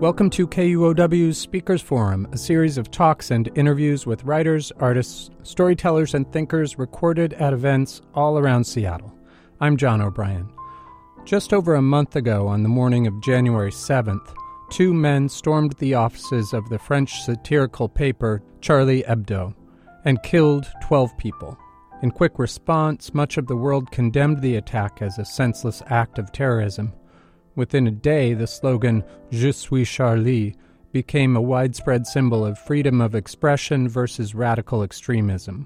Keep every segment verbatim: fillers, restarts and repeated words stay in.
Welcome to K U O W's Speakers Forum, a series of talks and interviews with writers, artists, storytellers, and thinkers recorded at events all around Seattle. I'm John O'Brien. Just over a month ago, on the morning of January seventh, two men stormed the offices of the French satirical paper Charlie Hebdo and killed twelve people. In quick response, much of the world condemned the attack as a senseless act of terrorism. Within a day, the slogan, Je suis Charlie, became a widespread symbol of freedom of expression versus radical extremism.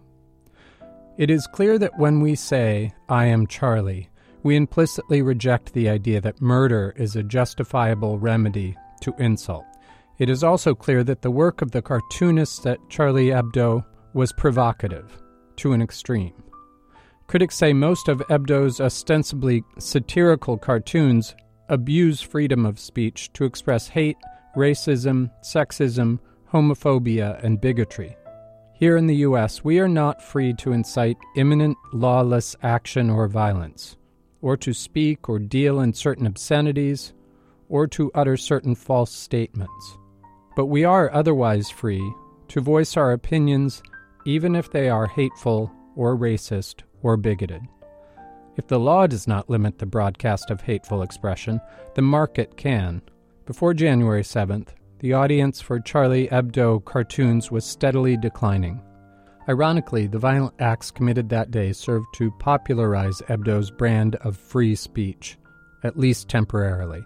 It is clear that when we say, I am Charlie, we implicitly reject the idea that murder is a justifiable remedy to insult. It is also clear that the work of the cartoonists at Charlie Hebdo was provocative, to an extreme. Critics say most of Hebdo's ostensibly satirical cartoons abuse freedom of speech to express hate, racism, sexism, homophobia, and bigotry. Here in the U S, we are not free to incite imminent lawless action or violence, or to speak or deal in certain obscenities, or to utter certain false statements. But we are otherwise free to voice our opinions even if they are hateful or racist or bigoted. If the law does not limit the broadcast of hateful expression, the market can. Before January seventh, the audience for Charlie Hebdo cartoons was steadily declining. Ironically, the violent acts committed that day served to popularize Hebdo's brand of free speech, at least temporarily.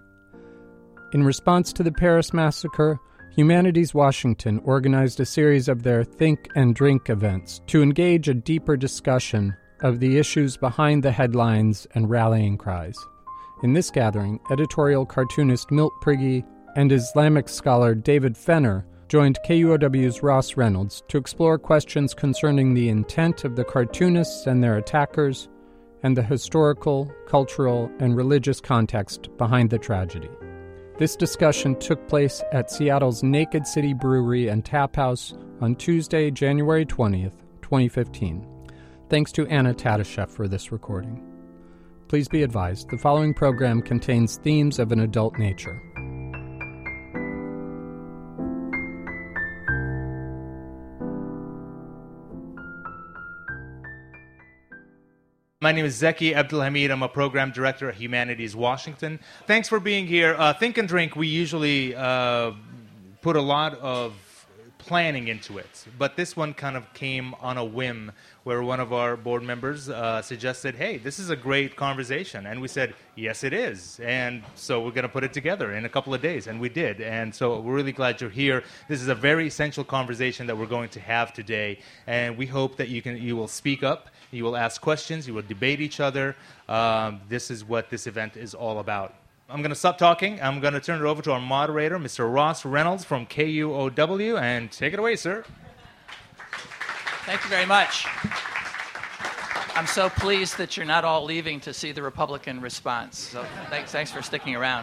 In response to the Paris massacre, Humanities Washington organized a series of their Think and Drink events to engage a deeper discussion of the issues behind the headlines and rallying cries. In this gathering, editorial cartoonist Milt Prigge and Islamic scholar David Fenner joined K U O W's Ross Reynolds to explore questions concerning the intent of the cartoonists and their attackers, and the historical, cultural, and religious context behind the tragedy. This discussion took place at Seattle's Naked City Brewery and Tap House on Tuesday, January twentieth, twenty fifteen. Thanks to Anna Tatashev for this recording. Please be advised, the following program contains themes of an adult nature. My name is Zeki Abdulhamid. I'm a program director at Humanities Washington. Thanks for being here. Uh, Think and Drink, we usually uh, put a lot of planning into it, but this one kind of came on a whim where one of our board members uh, suggested, hey, this is a great conversation. And we said, yes, it is. And so we're going to put it together in a couple of days. And we did. And so we're really glad you're here. This is a very essential conversation that we're going to have today. And we hope that you can, you will speak up, you will ask questions, you will debate each other. Um, this is what this event is all about. I'm going to stop talking. I'm going to turn it over to our moderator, Mister Ross Reynolds from K U O W, and take it away, sir. Thank you very much. I'm so pleased that you're not all leaving to see the Republican response. So thanks, thanks for sticking around.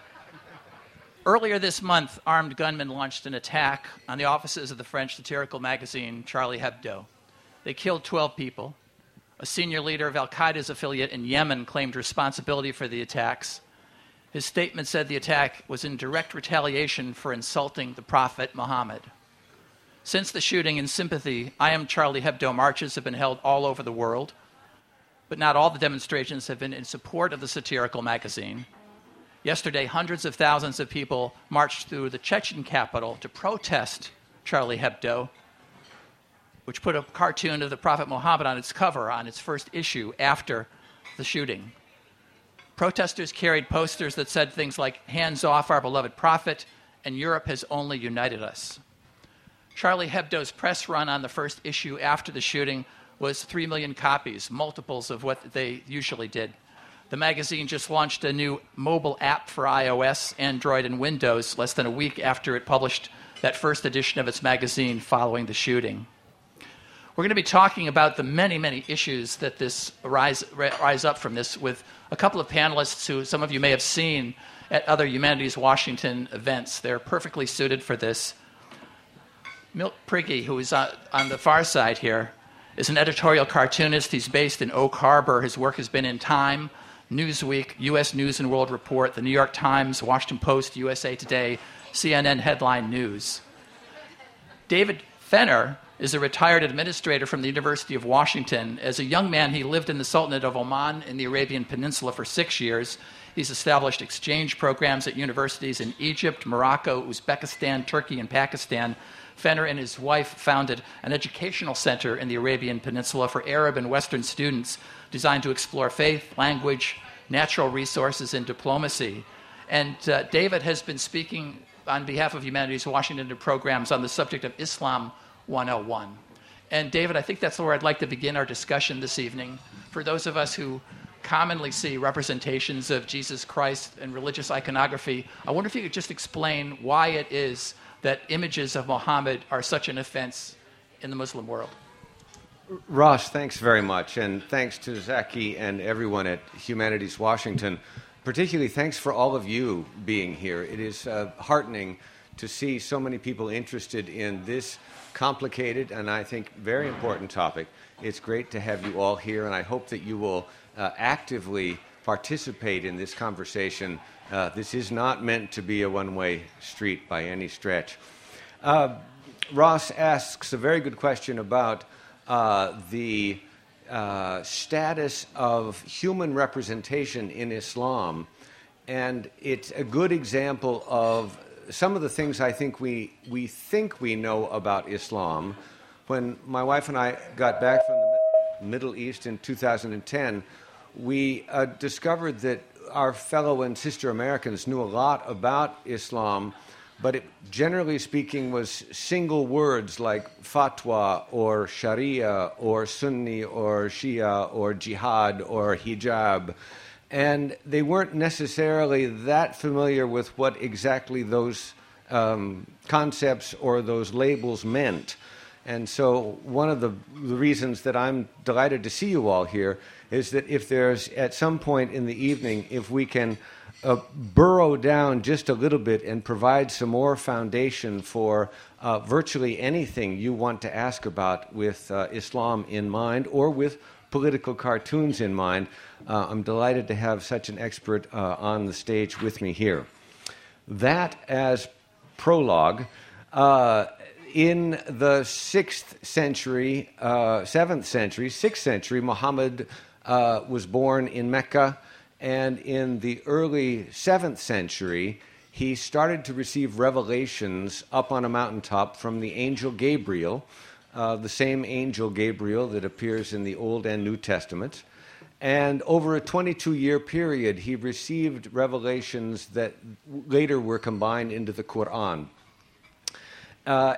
Earlier this month, armed gunmen launched an attack on the offices of the French satirical magazine Charlie Hebdo. They killed twelve people. A senior leader of Al-Qaeda's affiliate in Yemen claimed responsibility for the attacks. His statement said the attack was in direct retaliation for insulting the Prophet Muhammad. Since the shooting, in sympathy, I Am Charlie Hebdo marches have been held all over the world, but not all the demonstrations have been in support of the satirical magazine. Yesterday, hundreds of thousands of people marched through the Chechen capital to protest Charlie Hebdo, which put a cartoon of the Prophet Muhammad on its cover on its first issue after the shooting. Protesters carried posters that said things like, hands off our beloved prophet, and Europe has only united us. Charlie Hebdo's press run on the first issue after the shooting was three million copies, multiples of what they usually did. The magazine just launched a new mobile app for iOS, Android, and Windows less than a week after it published that first edition of its magazine following the shooting. We're going to be talking about the many, many issues that this rise, rise up from this with a couple of panelists who some of you may have seen at other Humanities Washington events. They're perfectly suited for this. Milt Prigge, who is on, on the far side here, is an editorial cartoonist. He's based in Oak Harbor. His work has been in Time, Newsweek, U S News and World Report, the New York Times, Washington Post, U S A Today, C N N headline news. David Fenner is a retired administrator from the University of Washington. As a young man, he lived in the Sultanate of Oman in the Arabian Peninsula for six years. He's established exchange programs at universities in Egypt, Morocco, Uzbekistan, Turkey, and Pakistan. Fenner and his wife founded an educational center in the Arabian Peninsula for Arab and Western students designed to explore faith, language, natural resources, and diplomacy. And uh, David has been speaking on behalf of Humanities Washington in programs on the subject of Islam one oh one. And David, I think that's where I'd like to begin our discussion this evening. For those of us who commonly see representations of Jesus Christ and religious iconography, I wonder if you could just explain why it is that images of Muhammad are such an offense in the Muslim world. Ross, thanks very much, and thanks to Zaki and everyone at Humanities Washington. Particularly thanks for all of you being here. It is uh, heartening to see so many people interested in this complicated and I think very important topic. It's great to have you all here, and I hope that you will uh, actively participate in this conversation. Uh, this is not meant to be a one-way street by any stretch. Uh, Ross asks a very good question about uh, the uh, status of human representation in Islam, and it's a good example of some of the things I think we, we think we know about Islam. When my wife and I got back from the Middle East in two thousand ten, we uh, discovered that our fellow and sister Americans knew a lot about Islam, but it, generally speaking, was single words like fatwa or sharia or Sunni or Shia or jihad or hijab. And they weren't necessarily that familiar with what exactly those um, concepts or those labels meant. And so one of the, the reasons that I'm delighted to see you all here is that if there's, at some point in the evening, if we can uh, burrow down just a little bit and provide some more foundation for uh, virtually anything you want to ask about with uh, Islam in mind or with political cartoons in mind, uh, I'm delighted to have such an expert uh, on the stage with me here. That as prologue, uh, in the sixth century, uh, seventh century, sixth century, Muhammad uh, was born in Mecca, and in the early seventh century, he started to receive revelations up on a mountaintop from the angel Gabriel, uh, the same angel Gabriel that appears in the Old and New Testaments. And over a twenty-two-year period, he received revelations that later were combined into the Quran. Uh,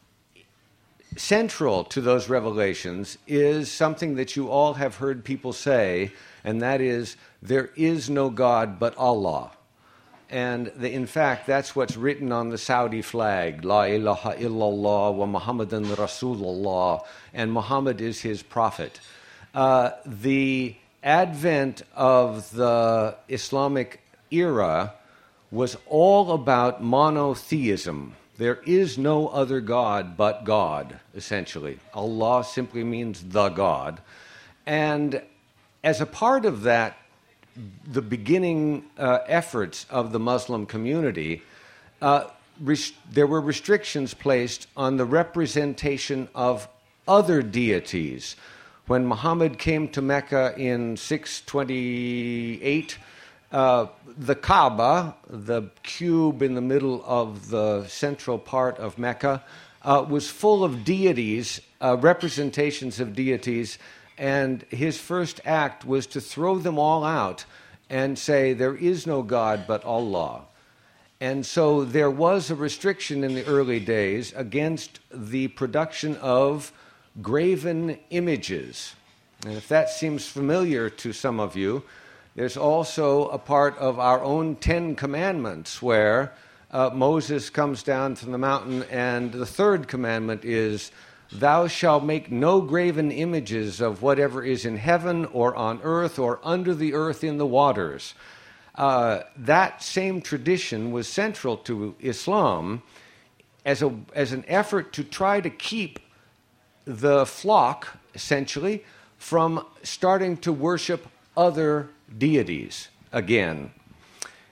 Central to those revelations is something that you all have heard people say, and that is, there is no God but Allah. And the, in fact, that's what's written on the Saudi flag, La ilaha illallah wa Muhammadan Rasulullah, and Muhammad is his prophet. Uh, the advent of the Islamic era was all about monotheism. There is no other God but God, essentially. Allah simply means the God. And as a part of that, the beginning uh, efforts of the Muslim community, uh, res- there were restrictions placed on the representation of other deities. When Muhammad came to Mecca in six twenty-eight, Uh, the Kaaba, the cube in the middle of the central part of Mecca, uh, was full of deities, uh, representations of deities, and his first act was to throw them all out and say, there is no God but Allah. And so there was a restriction in the early days against the production of graven images. And if that seems familiar to some of you, there's also a part of our own Ten Commandments where uh, Moses comes down from the mountain, and the third commandment is, thou shalt make no graven images of whatever is in heaven or on earth or under the earth in the waters. Uh, that same tradition was central to Islam as a as an effort to try to keep the flock, essentially, from starting to worship other deities again.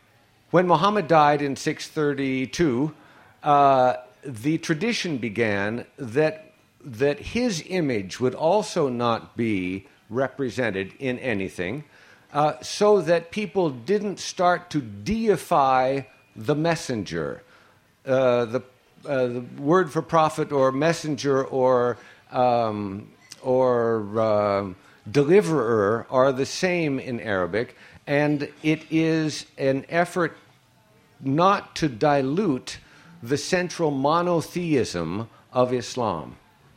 when Muhammad died in six thirty-two, uh, the tradition began that that his image would also not be represented in anything, uh, so that people didn't start to deify the messenger. Uh, the, uh, the word for prophet or messenger or um, or uh, deliverer are the same in Arabic, and it is an effort not to dilute the central monotheism of Islam.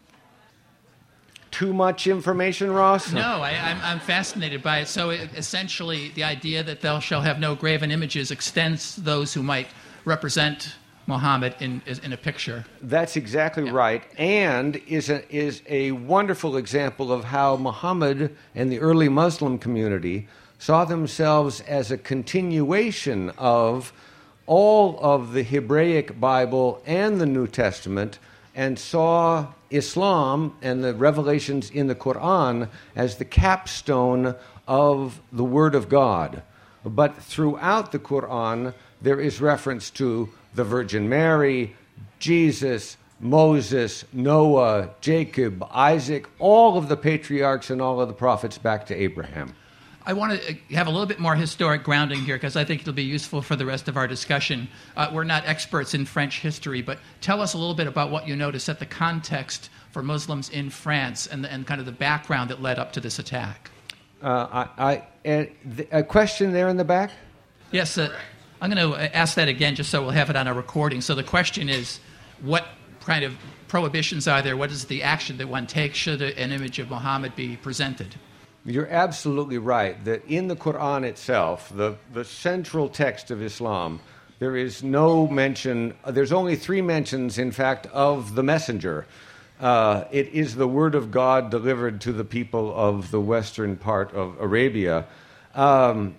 Too much information, Ross? No, I, I'm, I'm fascinated by it. So it, essentially, the idea that thou shalt have no graven images extends to those who might represent Muhammad in in a picture. That's exactly Yeah. right, and is a, is a wonderful example of how Muhammad and the early Muslim community saw themselves as a continuation of all of the Hebraic Bible and the New Testament, and saw Islam and the revelations in the Quran as the capstone of the Word of God. But throughout the Quran, there is reference to the Virgin Mary, Jesus, Moses, Noah, Jacob, Isaac, all of the patriarchs and all of the prophets back to Abraham. I want to have a little bit more historic grounding here because I think it'll be useful for the rest of our discussion. Uh, we're not experts in French history, but tell us a little bit about what you know to set the context for Muslims in France and, and kind of the background that led up to this attack. Uh, I, I, and th- a question there in the back? Yes, uh, I'm going to ask that again just so we'll have it on our recording. So the question is, what kind of prohibitions are there? What is the action that one takes should a, an image of Muhammad be presented? You're absolutely right that in the Quran itself, the, the central text of Islam, there is no mention, there's only three mentions, in fact, of the messenger. Uh, it is the word of God delivered to the people of the western part of Arabia. Um,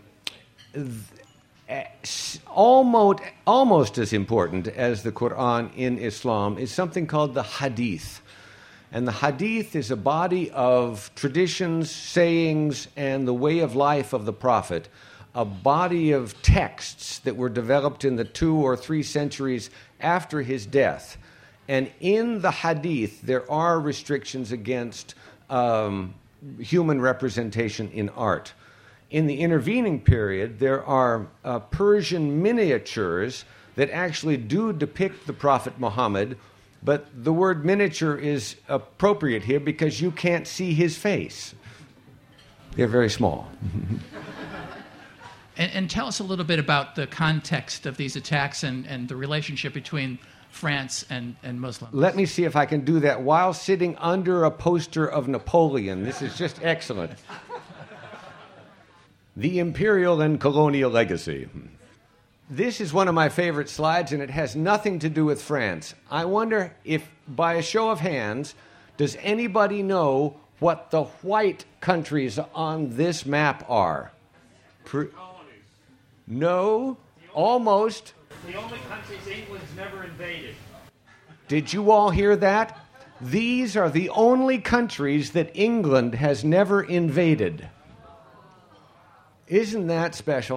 th- almost, almost as important as the Quran in Islam is something called the Hadith. And the Hadith is a body of traditions, sayings, and the way of life of the Prophet, a body of texts that were developed in the two or three centuries after his death. And in the Hadith, there are restrictions against um, human representation in art. In the intervening period, there are uh, Persian miniatures that actually do depict the Prophet Muhammad, but the word miniature is appropriate here because you can't see his face. They're very small. And, and tell us a little bit about the context of these attacks and, and the relationship between France and, and Muslims. Let me see if I can do that while sitting under a poster of Napoleon. This is just excellent. The imperial and colonial legacy. This is one of my favorite slides, and it has nothing to do with France. I wonder if, by a show of hands, does anybody know what the white countries on this map are? Pre- no? Almost. The only countries England's never invaded. Did you all hear that? These are the only countries that England has never invaded. Isn't that special?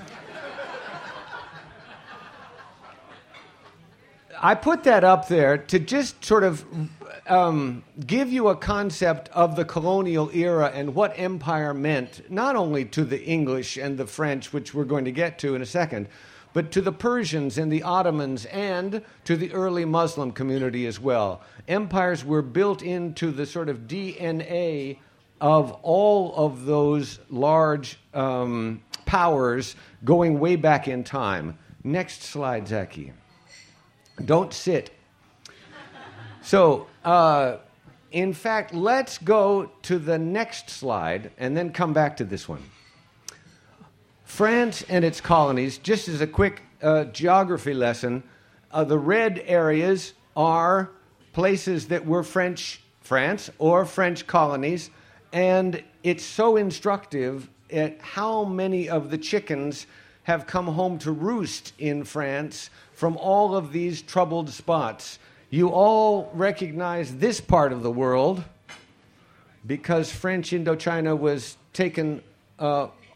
I put that up there to just sort of um, give you a concept of the colonial era and what empire meant, not only to the English and the French, which we're going to get to in a second, but to the Persians and the Ottomans and to the early Muslim community as well. Empires were built into the sort of D N A of all of those large um, powers going way back in time. Next slide, Zaki. Don't sit. So, uh, in fact, let's go to the next slide and then come back to this one. France and its colonies, just as a quick uh, geography lesson, uh, the red areas are places that were French France or French colonies, and it's so instructive at how many of the chickens have come home to roost in France from all of these troubled spots. You all recognize this part of the world because French Indochina was taken uh,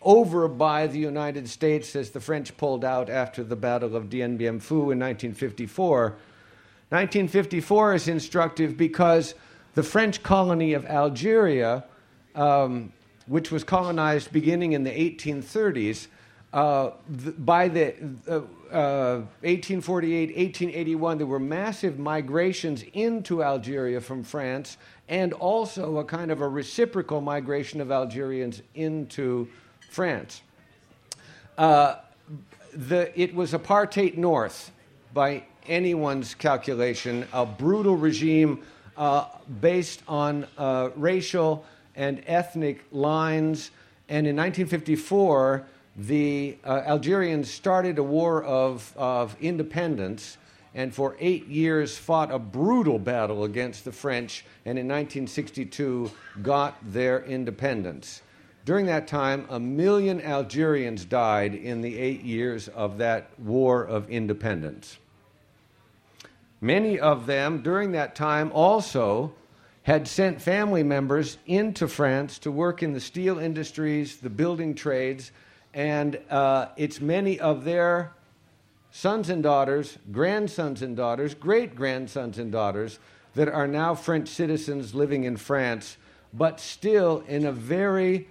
over by the United States as the French pulled out after the Battle of Dien Bien Phu in nineteen fifty-four. nineteen fifty-four is instructive because the French colony of Algeria, um, which was colonized beginning in the eighteen thirties, uh, th- by the uh, uh, eighteen forty-eight, eighteen eighty-one, there were massive migrations into Algeria from France, and also a kind of a reciprocal migration of Algerians into France. Uh, the, it was apartheid North by anyone's calculation, a brutal regime uh, based on uh, racial and ethnic lines. And in nineteen fifty-four, the uh, Algerians started a war of, of independence, and for eight years fought a brutal battle against the French, and in nineteen sixty-two got their independence. During that time, a million Algerians died in the eight years of that war of independence. Many of them, during that time, also had sent family members into France to work in the steel industries, the building trades, and uh, it's many of their sons and daughters, grandsons and daughters, great-grandsons and daughters that are now French citizens living in France, but still in a very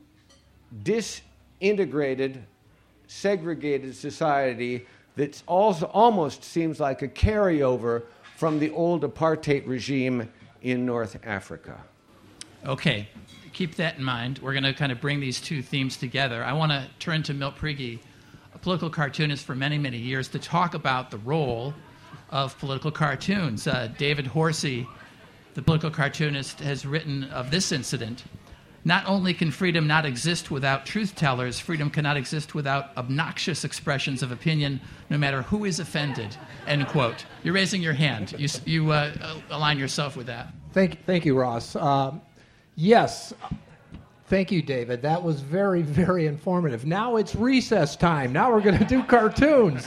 disintegrated, segregated society that also almost seems like a carryover from the old apartheid regime in North Africa. Okay, keep that in mind. We're going to kind of bring these two themes together. I want to turn to Milt Prigi, a political cartoonist for many, many years, to talk about the role of political cartoons. Uh, David Horsey, the political cartoonist, has written of this incident. Not only can freedom not exist without truth-tellers, freedom cannot exist without obnoxious expressions of opinion, no matter who is offended, end quote. You're raising your hand. You, you uh, align yourself with that. Thank, thank you, Ross. Um, yes, thank you, David. That was very, very informative. Now it's recess time. Now we're going to do cartoons.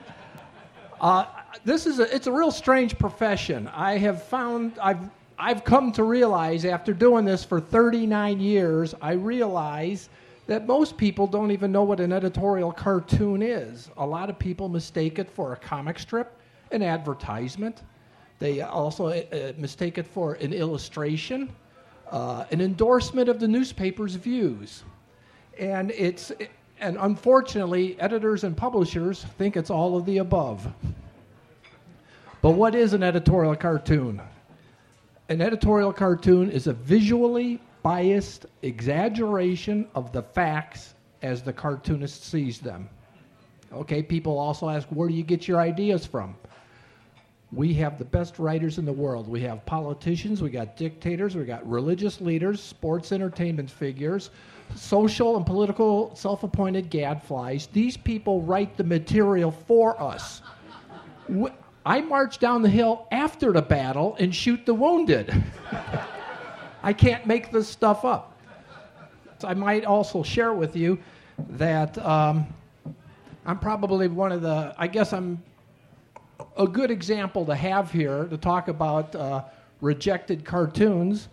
Uh, this is a, it's a real strange profession. I have found, I've I've come to realize, after doing this for thirty-nine years, I realize that most people don't even know what an editorial cartoon is. A lot of people mistake it for a comic strip, an advertisement. They also uh, mistake it for an illustration, uh, an endorsement of the newspaper's views. And it's, and unfortunately, editors and publishers think it's all of the above. But what is an editorial cartoon? An editorial cartoon is a visually biased exaggeration of the facts as the cartoonist sees them. Okay, people also ask, where do you get your ideas from? We have the best writers in the world. We have politicians, we got dictators, we got religious leaders, sports entertainment figures, social and political self-appointed gadflies. These people write the material for us. We, I march down the hill after the battle and shoot the wounded. I can't make this stuff up. So I might also share with you that um, I'm probably one of the, I guess I'm a good example to have here to talk about uh, rejected cartoons,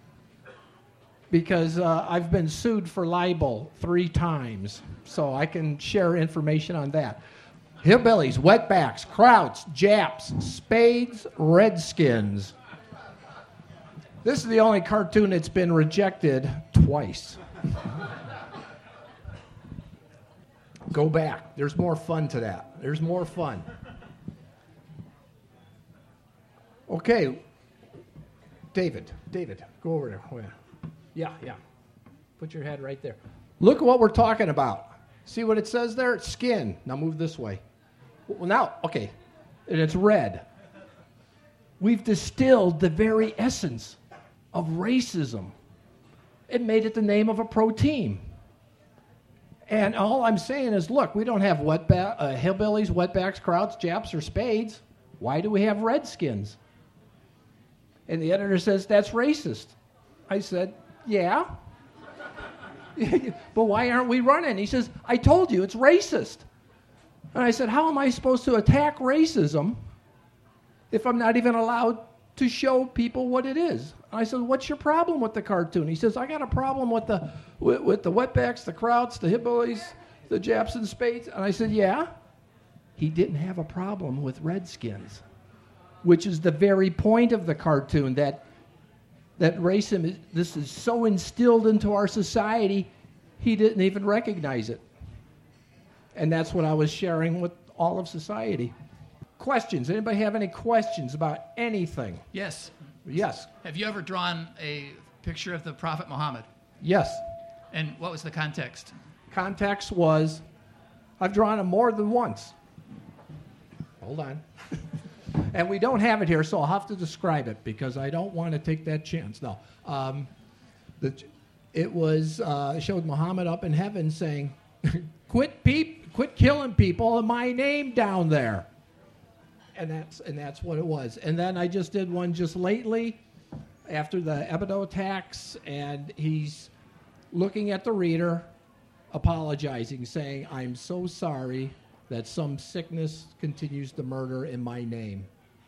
because uh, I've been sued for libel three times, so I can share information on that. Hillbillies, wetbacks, Krauts, Japs, Spades, Redskins. This is the only cartoon that's been rejected twice. Go back. There's more fun to that. There's more fun. Okay. David, David, go over there. Oh, yeah. yeah, yeah. Put your head right there. Look at what we're talking about. See what it says there? Skin. Now move this way. Well, now, okay, and it's red. We've distilled the very essence of racism and made it the name of a pro team. And all I'm saying is, look, we don't have wetback, uh, hillbillies, wetbacks, Krauts, Japs, or Spades. Why do we have Redskins? And the editor says, that's racist. I said, yeah. But why aren't we running? He says, I told you, it's racist. And I said, how am I supposed to attack racism if I'm not even allowed to show people what it is? And I said, what's your problem with the cartoon? He says, I got a problem with the with, with the wetbacks, the Krauts, the hillbillies, the Japs and Spades. And I said, yeah. He didn't have a problem with Redskins, which is the very point of the cartoon, that that racism, is, this is so instilled into our society, he didn't even recognize it. And that's what I was sharing with all of society. Questions? Anybody have any questions about anything? Yes. Yes. Have you ever drawn a picture of the Prophet Muhammad? Yes. And what was the context? Context was, I've drawn him more than once. Hold on. And we don't have it here, so I'll have to describe it because I don't want to take that chance. No. Um, the, it was, uh, showed Muhammad up in heaven saying, quit peep, quit killing people and my name down there. And that's, and that's what it was. And then I just did one just lately after the Hebdo attacks, and he's looking at the reader, apologizing, saying, I'm so sorry that some sickness continues to murder in my name.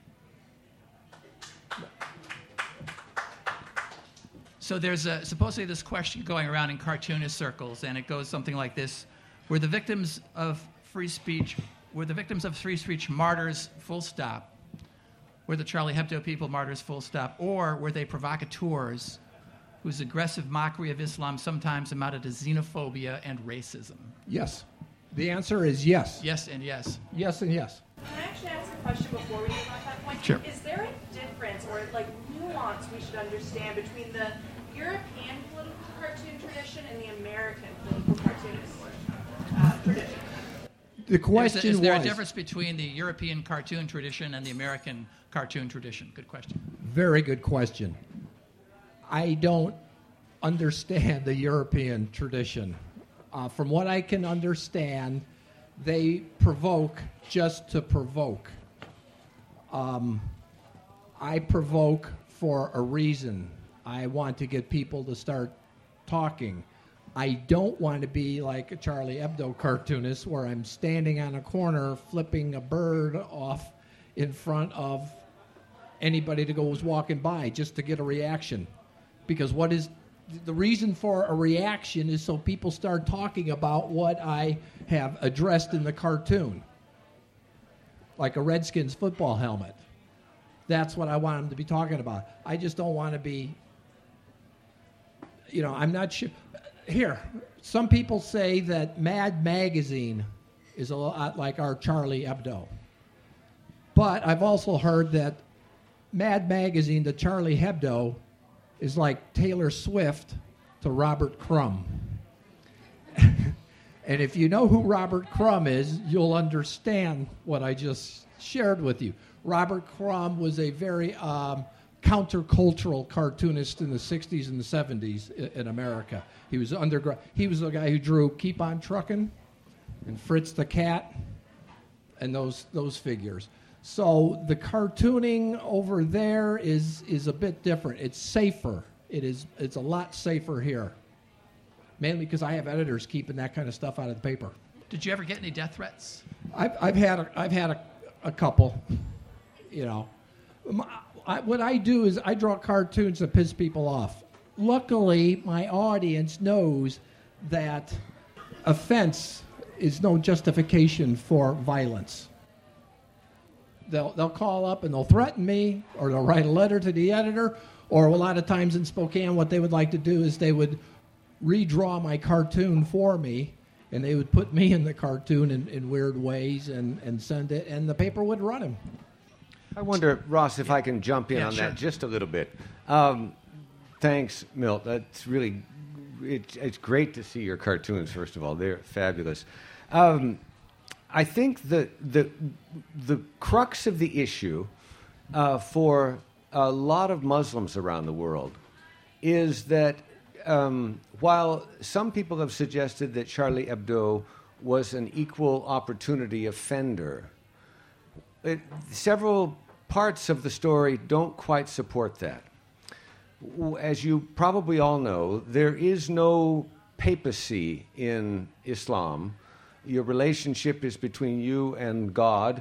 So there's a, supposedly this question going around in cartoonist circles, and it goes something like this: were the victims of free speech, were the victims of free speech martyrs, full stop? Were the Charlie Hebdo people martyrs, full stop? Or were they provocateurs whose aggressive mockery of Islam sometimes amounted to xenophobia and racism? Yes. The answer is yes. Yes and yes. Yes and yes. Can I actually ask a question before we move on to that point? Sure. Is there a difference or like nuance we should understand between the European political cartoon tradition and the American political cartoonist uh, tradition? The question is, is there was, a difference between the European cartoon tradition and the American cartoon tradition? Good question. Very good question. I don't understand the European tradition. Uh, from what I can understand, they provoke just to provoke. Um, I provoke for a reason. I want to get people to start talking. I don't want to be like a Charlie Hebdo cartoonist where I'm standing on a corner flipping a bird off in front of anybody that goes walking by just to get a reaction. Because what is the reason for a reaction is so people start talking about what I have addressed in the cartoon. Like a Redskins football helmet. That's what I want them to be talking about. I just don't want to be, you know, I'm not sure. Here, some people say that Mad Magazine is a lot like our Charlie Hebdo. But I've also heard that Mad Magazine to Charlie Hebdo is like Taylor Swift to Robert Crumb. And if you know who Robert Crumb is, you'll understand what I just shared with you. Robert Crumb was a very um, countercultural cartoonist in the sixties and the seventies in, in America. He was underground. He was the guy who drew Keep on Truckin' and Fritz the Cat and those those figures. So the cartooning over there is is a bit different. It's safer. It is. It's a lot safer here. Mainly because I have editors keeping that kind of stuff out of the paper. Did you ever get any death threats? I've I've had a, I've had a, a couple. You know, my, I, what I do is I draw cartoons that piss people off. Luckily, my audience knows that offense is no justification for violence. They'll they'll call up and they'll threaten me, or they'll write a letter to the editor, or a lot of times in Spokane, what they would like to do is they would redraw my cartoon for me, and they would put me in the cartoon in, in weird ways and, and send it, and the paper would run him. I wonder, Ross, if I can jump in Yeah, on sure. that just a little bit. Um, thanks, Milt. That's really, it, it's great to see your cartoons, first of all. They're fabulous. Um, I think the, the, the crux of the issue uh, for a lot of Muslims around the world is that um, while some people have suggested that Charlie Hebdo was an equal opportunity offender, it, several parts of the story don't quite support that. As you probably all know, there is no papacy in Islam. Your relationship is between you and God.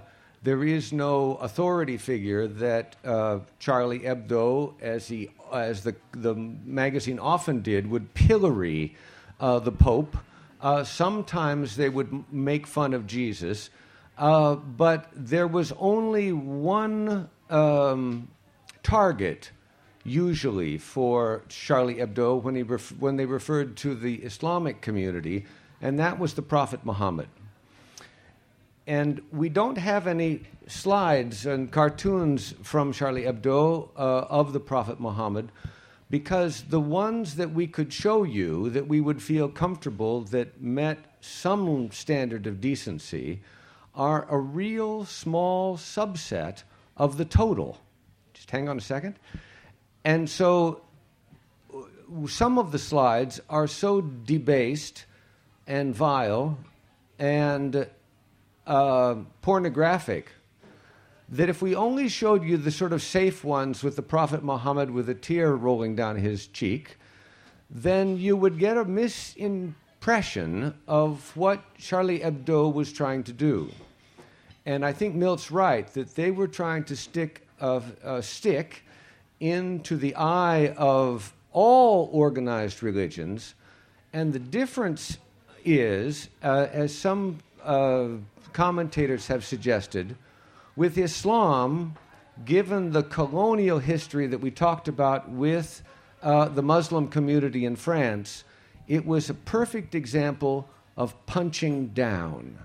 There is no authority figure that uh, Charlie Hebdo, as he as the the magazine often did, would pillory uh, the Pope. Uh, sometimes they would m- make fun of Jesus, uh, but there was only one um, target, usually, for Charlie Hebdo when he ref- when they referred to the Islamic community, and that was the Prophet Muhammad. And we don't have any slides and cartoons from Charlie Hebdo uh, of the Prophet Muhammad, because the ones that we could show you that we would feel comfortable that met some standard of decency are a real small subset of the total. Just hang on a second. And so some of the slides are so debased and vile and uh, pornographic that if we only showed you the sort of safe ones with the Prophet Muhammad with a tear rolling down his cheek, then you would get a misimpression of what Charlie Hebdo was trying to do. And I think Milt's right, that they were trying to stick a, a stick into the eye of all organized religions, and the difference is, uh, as some uh, commentators have suggested, with Islam, given the colonial history that we talked about with uh, the Muslim community in France, it was a perfect example of punching down.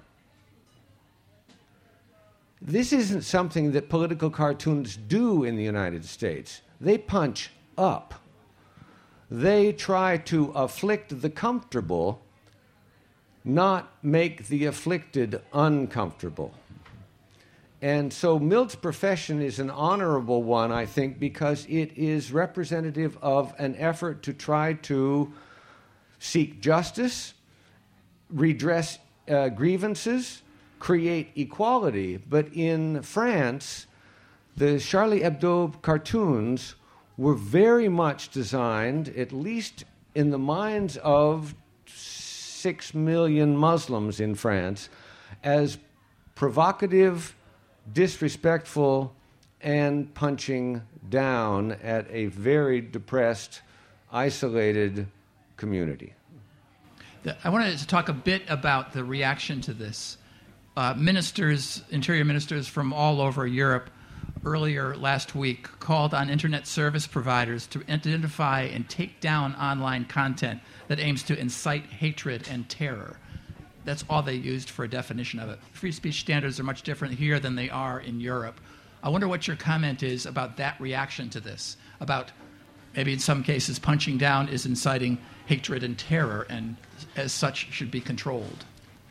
This isn't something that political cartoons do in the United States. They punch up. They try to afflict the comfortable, not make the afflicted uncomfortable. And so Milt's profession is an honorable one, I think, because it is representative of an effort to try to seek justice, redress uh, grievances, create equality. But in France, the Charlie Hebdo cartoons were very much designed, at least in the minds of six million Muslims in France, as provocative, disrespectful, and punching down at a very depressed, isolated community. I wanted to talk a bit about the reaction to this. Uh, ministers, interior ministers from all over Europe earlier last week called on internet service providers to identify and take down online content that aims to incite hatred and terror. That's all they used for a definition of it. Free speech standards are much different here than they are in Europe. I wonder what your comment is about that reaction to this, about maybe in some cases punching down is inciting hatred and terror and as such should be controlled.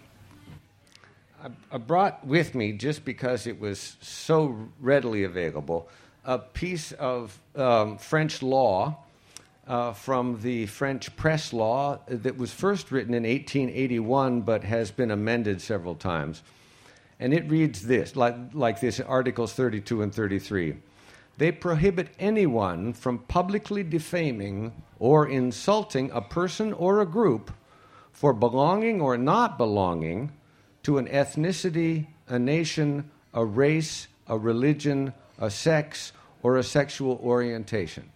I brought with me, just because it was so readily available, a piece of um, French law uh, from the French press law that was first written in eighteen eighty-one but has been amended several times. And it reads this, like, like this, Articles thirty-two and thirty-three. They prohibit anyone from publicly defaming or insulting a person or a group for belonging or not belonging to an ethnicity, a nation, a race, a religion, a sex, or a sexual orientation.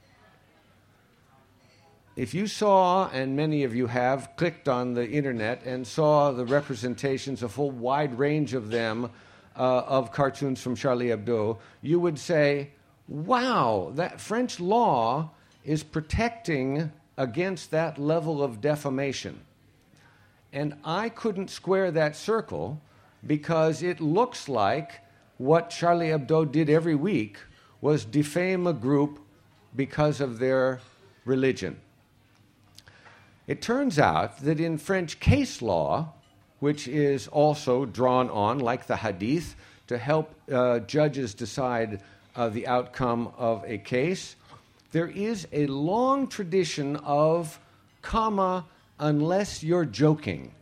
If you saw, and many of you have, clicked on the internet and saw the representations, a full wide range of them, uh, of cartoons from Charlie Hebdo, you would say, wow, that French law is protecting against that level of defamation. And I couldn't square that circle because it looks like what Charlie Hebdo did every week was defame a group because of their religion. It turns out that in French case law, which is also drawn on, like the Hadith, to help uh, judges decide uh, the outcome of a case, there is a long tradition of comma, unless you're joking.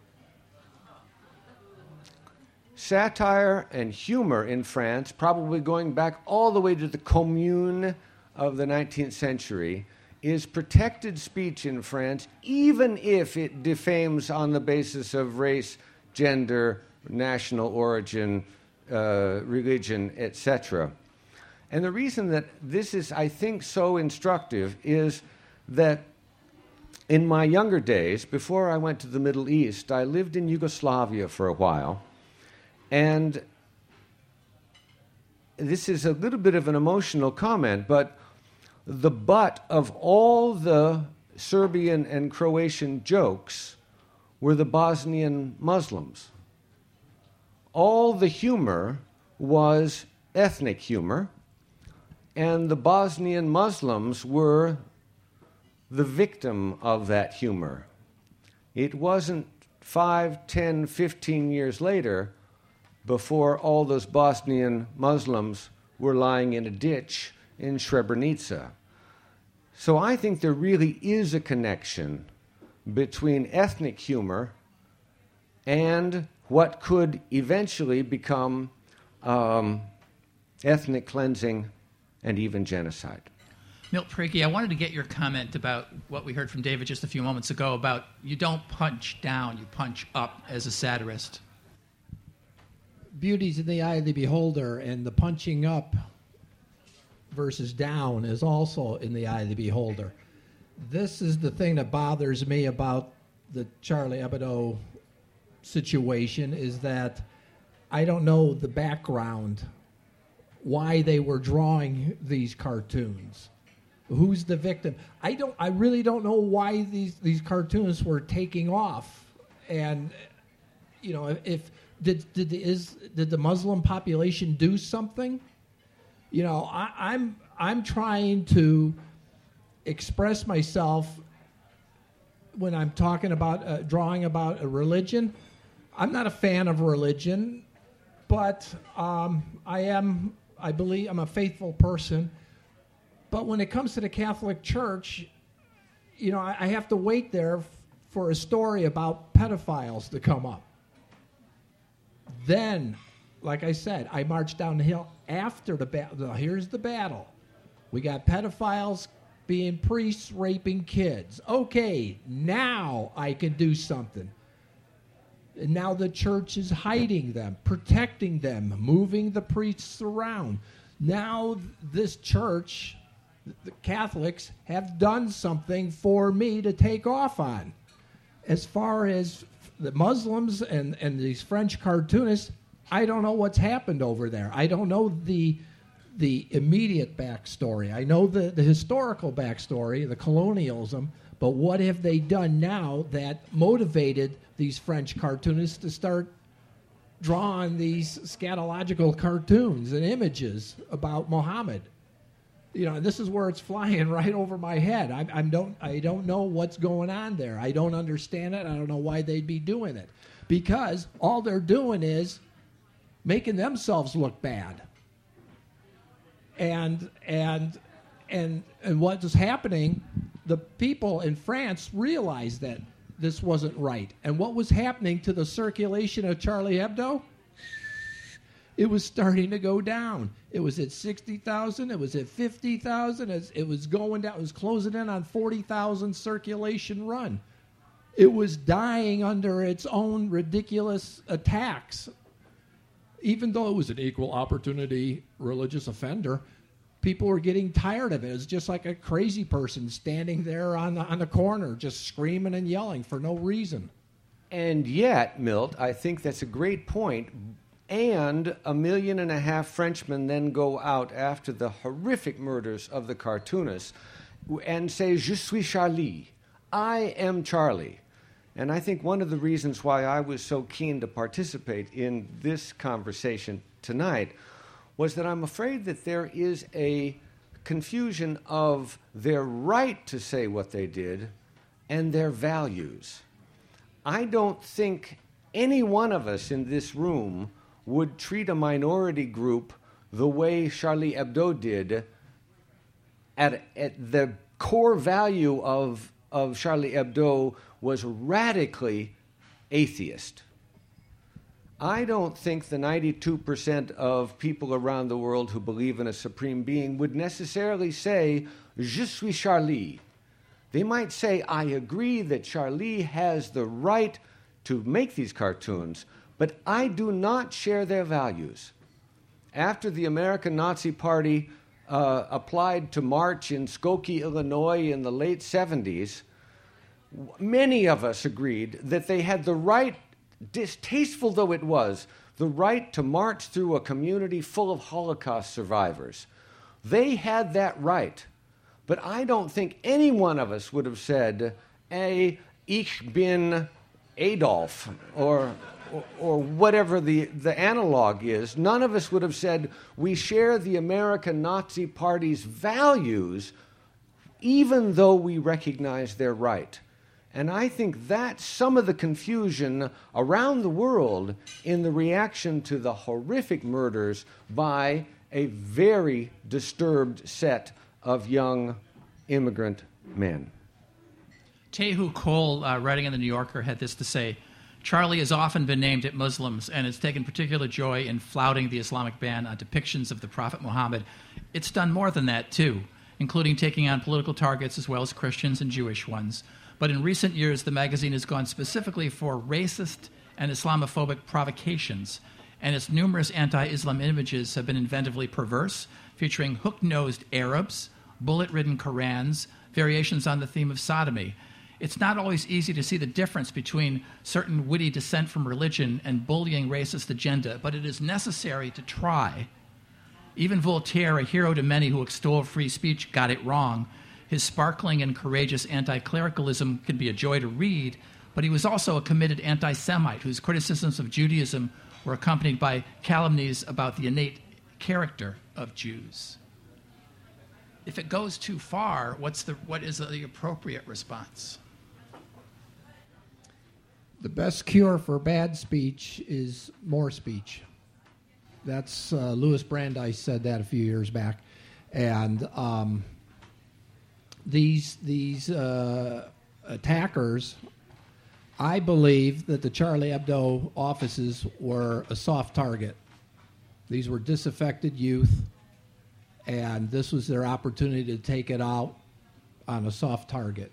Satire and humor in France, probably going back all the way to the Commune of the nineteenth century, is protected speech in France, even if it defames on the basis of race, gender, national origin, uh, religion, et cetera. And the reason that this is, I think, so instructive is that in my younger days, before I went to the Middle East, I lived in Yugoslavia for a while. And this is a little bit of an emotional comment, but the butt of all the Serbian and Croatian jokes were the Bosnian Muslims. All the humor was ethnic humor, and the Bosnian Muslims were the victim of that humor. It wasn't five, ten, fifteen years later before all those Bosnian Muslims were lying in a ditch in Srebrenica. So I think there really is a connection between ethnic humor and what could eventually become um, ethnic cleansing and even genocide. Milt Prigge, I wanted to get your comment about what we heard from David just a few moments ago about you don't punch down, you punch up as a satirist. Beauty's in the eye of the beholder, and the punching up versus down is also in the eye of the beholder. This is the thing that bothers me about the Charlie Hebdo situation, is that I don't know the background, why they were drawing these cartoons. Who's the victim? I don't. I really don't know why these, these cartoons were taking off. And, you know, if, if did did the, is did the Muslim population do something? You know, I, I'm I'm trying to express myself when I'm talking about uh, drawing about a religion. I'm not a fan of religion, but um, I am. I believe I'm a faithful person. But when it comes to the Catholic Church, you know, I, I have to wait there f- for a story about pedophiles to come up. Then, like I said, I marched down the hill after the battle. Here's the battle. We got pedophiles being priests raping kids. Okay, now I can do something. And now the church is hiding them, protecting them, moving the priests around. Now this church, the Catholics, have done something for me to take off on. As far as the Muslims and, and these French cartoonists, I don't know what's happened over there. I don't know the the immediate backstory. I know the, the historical backstory, the colonialism, but what have they done now that motivated these French cartoonists to start drawing these scatological cartoons and images about Muhammad? You know, this is where it's flying right over my head. I, I don't, I don't know what's going on there. I don't understand it. I don't know why they'd be doing it, because all they're doing is making themselves look bad. And and and and what is happening? The people in France realized that this wasn't right. And what was happening to the circulation of Charlie Hebdo? It was starting to go down. It was at sixty thousand. It was at fifty thousand. It was going down. It was closing in on forty thousand circulation run. It was dying under its own ridiculous attacks. Even though it was an equal opportunity religious offender, people were getting tired of it. It was just like a crazy person standing there on the, on the corner just screaming and yelling for no reason. And yet, Milt, I think that's a great point. And a million and a half Frenchmen then go out after the horrific murders of the cartoonists and say, "Je suis Charlie." I am Charlie. And I think one of the reasons why I was so keen to participate in this conversation tonight was that I'm afraid that there is a confusion of their right to say what they did and their values. I don't think any one of us in this room would treat a minority group the way Charlie Hebdo did. At, at the core value of, of Charlie Hebdo was radically atheist. I don't think the ninety-two percent of people around the world who believe in a supreme being would necessarily say, "Je suis Charlie." They might say, "I agree that Charlie has the right to make these cartoons, but I do not share their values. after the American Nazi Party uh, applied to march in Skokie, Illinois in the late seventies, many of us agreed that they had the right, distasteful though it was, the right to march through a community full of Holocaust survivors. They had that right. But I don't think any one of us would have said, hey, ich bin Adolf, or, or, or whatever the, the analog is. None of us would have said, we share the American Nazi Party's values, even though we recognize their right. And I think that's some of the confusion around the world in the reaction to the horrific murders by a very disturbed set of young immigrant men. Tehu Cole, uh, writing in The New Yorker, had this to say: Charlie has often been named at Muslims and has taken particular joy in flouting the Islamic ban on depictions of the Prophet Muhammad. It's done more than that, too, including taking on political targets as well as Christians and Jewish ones. But in recent years, the magazine has gone specifically for racist and Islamophobic provocations, and its numerous anti-Islam images have been inventively perverse, featuring hook-nosed Arabs, bullet-ridden Korans, variations on the theme of sodomy. It's not always easy to see the difference between certain witty dissent from religion and bullying racist agenda, but it is necessary to try. Even Voltaire, a hero to many who extol free speech, got it wrong. His sparkling and courageous anti-clericalism can be a joy to read, but he was also a committed anti-Semite whose criticisms of Judaism were accompanied by calumnies about the innate character of Jews. If it goes too far, what's the, what is the appropriate response? The best cure for bad speech is more speech. That's uh, Louis Brandeis said that a few years back. And um, these, these uh, attackers, I believe that the Charlie Hebdo offices were a soft target. These were disaffected youth, and this was their opportunity to take it out on a soft target.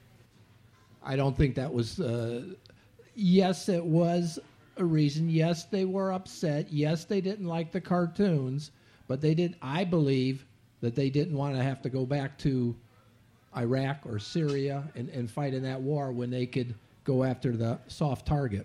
I don't think that was... Uh, yes, it was a reason. Yes, they were upset. Yes, they didn't like the cartoons, but they did. I believe that they didn't want to have to go back to Iraq or Syria and, and fight in that war when they could go after the soft target.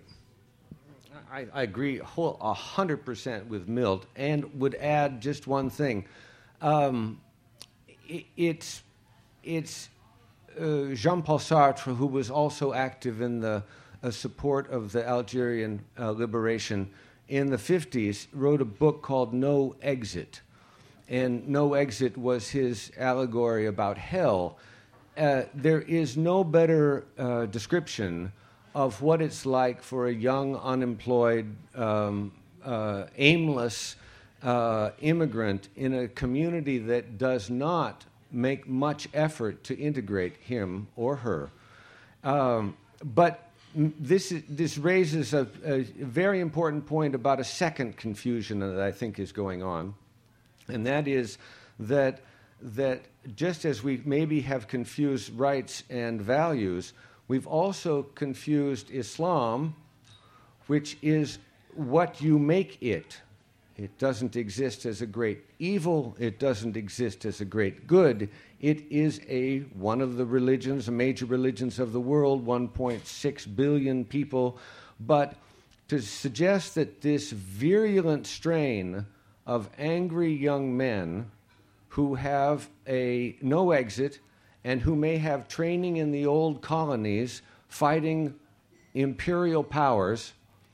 I, I agree a hundred percent with Milt, and would add just one thing. Um, it, it's it's uh, Jean-Paul Sartre, who was also active in the uh, support of the Algerian uh, liberation in the fifties, wrote a book called No Exit. And No Exit was his allegory about hell. Uh, there is no better uh, description of what it's like for a young, unemployed, um, uh, aimless uh, immigrant in a community that does not make much effort to integrate him or her. Um, but this, is, this raises a, a very important point about a second confusion that I think is going on, and that is that that just as we maybe have confused rights and values, we've also confused Islam, which is what you make it. It doesn't exist as a great evil. It doesn't exist as a great good. It is a one of the religions, the major religions of the world, one point six billion people. But to suggest that this virulent strain of angry young men who have a no exit and who may have training in the old colonies fighting imperial powers,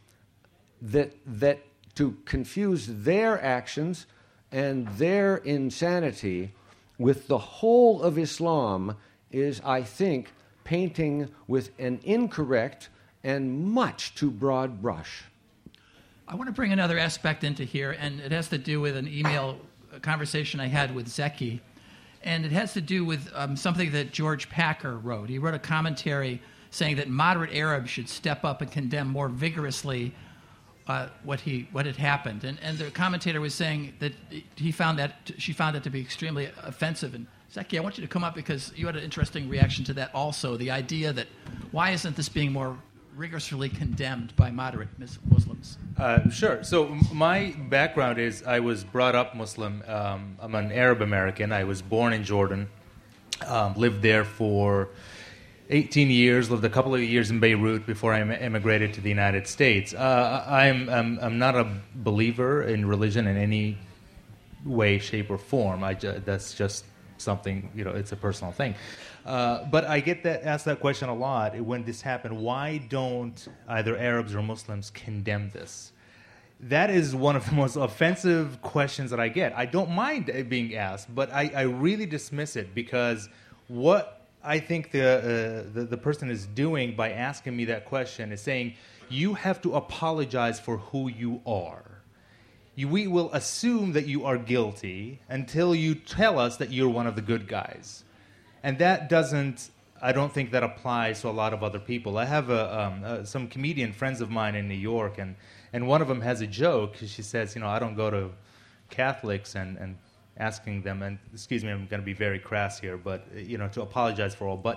that that to confuse their actions and their insanity with the whole of Islam is, I think, painting with an incorrect and much too broad brush. I want to bring another aspect into here, and it has to do with an email conversation I had with Zeki, and it has to do with um, something that George Packer wrote. He wrote a commentary saying that moderate Arabs should step up and condemn more vigorously uh, what he what had happened, and and the commentator was saying that he found that she found it to be extremely offensive. And Zeki, I want you to come up because you had an interesting reaction to that also. The idea that why isn't this being more rigorously condemned by moderate Muslims? Uh, sure. So m- my background is I was brought up Muslim. Um, I'm an Arab American. I was born in Jordan, um, lived there for eighteen years, lived a couple of years in Beirut before I immigrated to the United States. Uh, I'm, I'm, I'm not a believer in religion in any way, shape, or form. I ju- that's just something, you know, it's a personal thing. Uh, but I get that asked that question a lot when this happened. Why don't either Arabs or Muslims condemn this? That is one of the most offensive questions that I get. I don't mind it being asked, but I, I really dismiss it because what I think the, uh, the the person is doing by asking me that question is saying, you have to apologize for who you are. You, we will assume that you are guilty until you tell us that you're one of the good guys. And that doesn't, I don't think that applies to a lot of other people. I have a, um, uh, some comedian friends of mine in New York, and, and one of them has a joke. She says, you know, I don't go to Catholics and, and asking them, and excuse me, I'm going to be very crass here, but, you know, to apologize for all but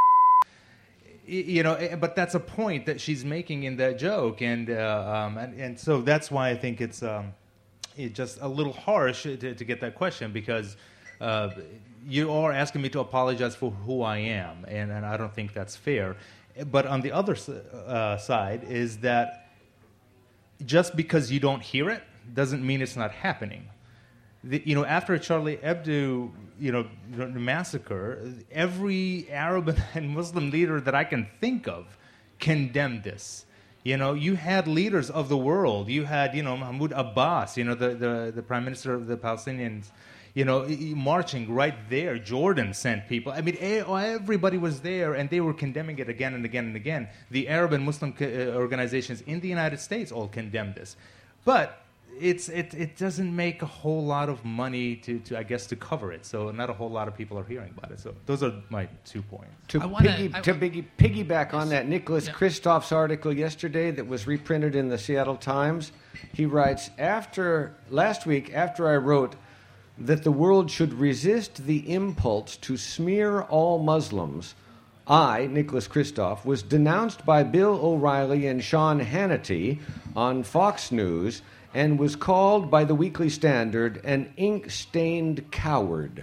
you know, but that's a point that she's making in that joke, and uh, um, and, and so that's why I think it's um, it just a little harsh to, to get that question, because uh, you are asking me to apologize for who I am, and, and I don't think that's fair. But on the other uh, side is that just because you don't hear it doesn't mean it's not happening. The, you know, after Charlie Hebdo, you know, the massacre, every Arab and Muslim leader that I can think of condemned this. You know, you had leaders of the world. You had, you know, Mahmoud Abbas, you know, the, the, the prime minister of the Palestinians, you know, marching right there. Jordan sent people. I mean, everybody was there, and they were condemning it again and again and again. The Arab and Muslim organizations in the United States all condemned this. But It's it it doesn't make a whole lot of money to, to I guess to cover it, so not a whole lot of people are hearing about it. So those are my two points. To, wanna, piggy, I, to piggy, piggyback on yes. that, Nicholas yeah. Kristof's article yesterday that was reprinted in the Seattle Times, he writes, after last week, after I wrote that the world should resist the impulse to smear all Muslims, I, Nicholas Kristof, was denounced by Bill O'Reilly and Sean Hannity on Fox News and was called by the Weekly Standard an ink-stained coward.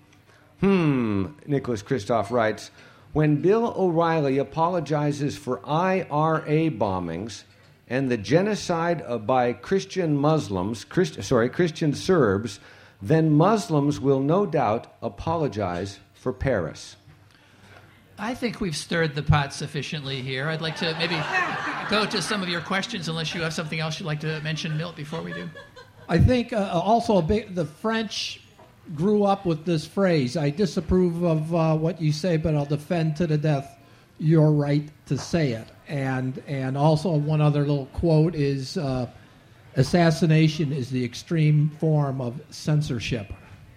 Hmm, Nicholas Kristof writes, when Bill O'Reilly apologizes for I R A bombings and the genocide of, by Christian Muslims, Christ, sorry, Christian Serbs, then Muslims will no doubt apologize for Paris. I think we've stirred the pot sufficiently here. I'd like to maybe go to some of your questions, unless you have something else you'd like to mention, Milt, before we do. I think uh, also a big, the French grew up with this phrase. I disapprove of uh, what you say, but I'll defend to the death your right to say it. And and also one other little quote is, uh, assassination is the extreme form of censorship.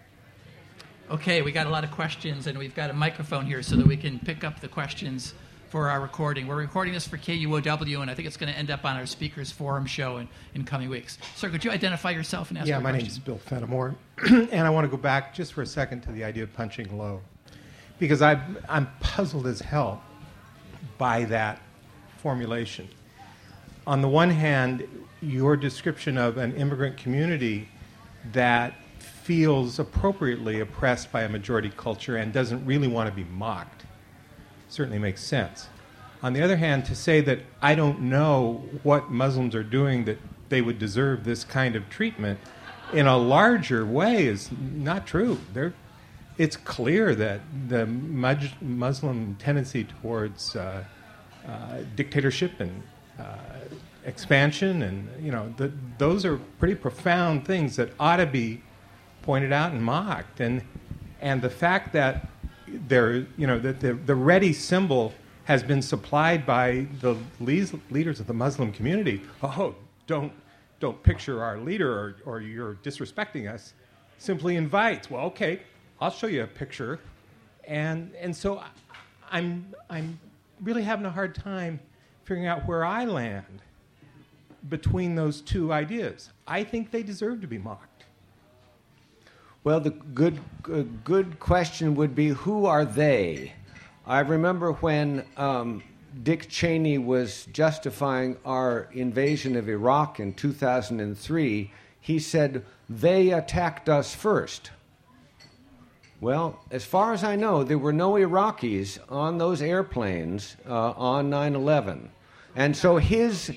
Okay, we got a lot of questions, and we've got a microphone here so that we can pick up the questions for our recording. We're recording this for K U O W, and I think it's going to end up on our Speakers Forum show in, in coming weeks. Sir, could you identify yourself and ask Yeah, your my name questions? is Bill Fenimore, and I want to go back just for a second to the idea of punching low, because I've, I'm puzzled as hell by that formulation. On the one hand, your description of an immigrant community that feels appropriately oppressed by a majority culture and doesn't really want to be mocked certainly makes sense. On the other hand, to say that I don't know what Muslims are doing that they would deserve this kind of treatment in a larger way is not true. They're, it's clear that the Muslim tendency towards uh, uh, dictatorship and uh, expansion, and you know, the, those are pretty profound things that ought to be pointed out and mocked, and and the fact that there, you know, that the, the ready symbol has been supplied by the leaders of the Muslim community. Oh, don't don't picture our leader, or, or you're disrespecting us. Simply invites. Well, okay, I'll show you a picture, and and so I'm I'm really having a hard time figuring out where I land between those two ideas. I think they deserve to be mocked. Well, the good uh, good question would be, who are they? I remember when um, Dick Cheney was justifying our invasion of Iraq in two thousand three, he said, they attacked us first. Well, as far as I know, there were no Iraqis on those airplanes uh, on nine eleven. And so his...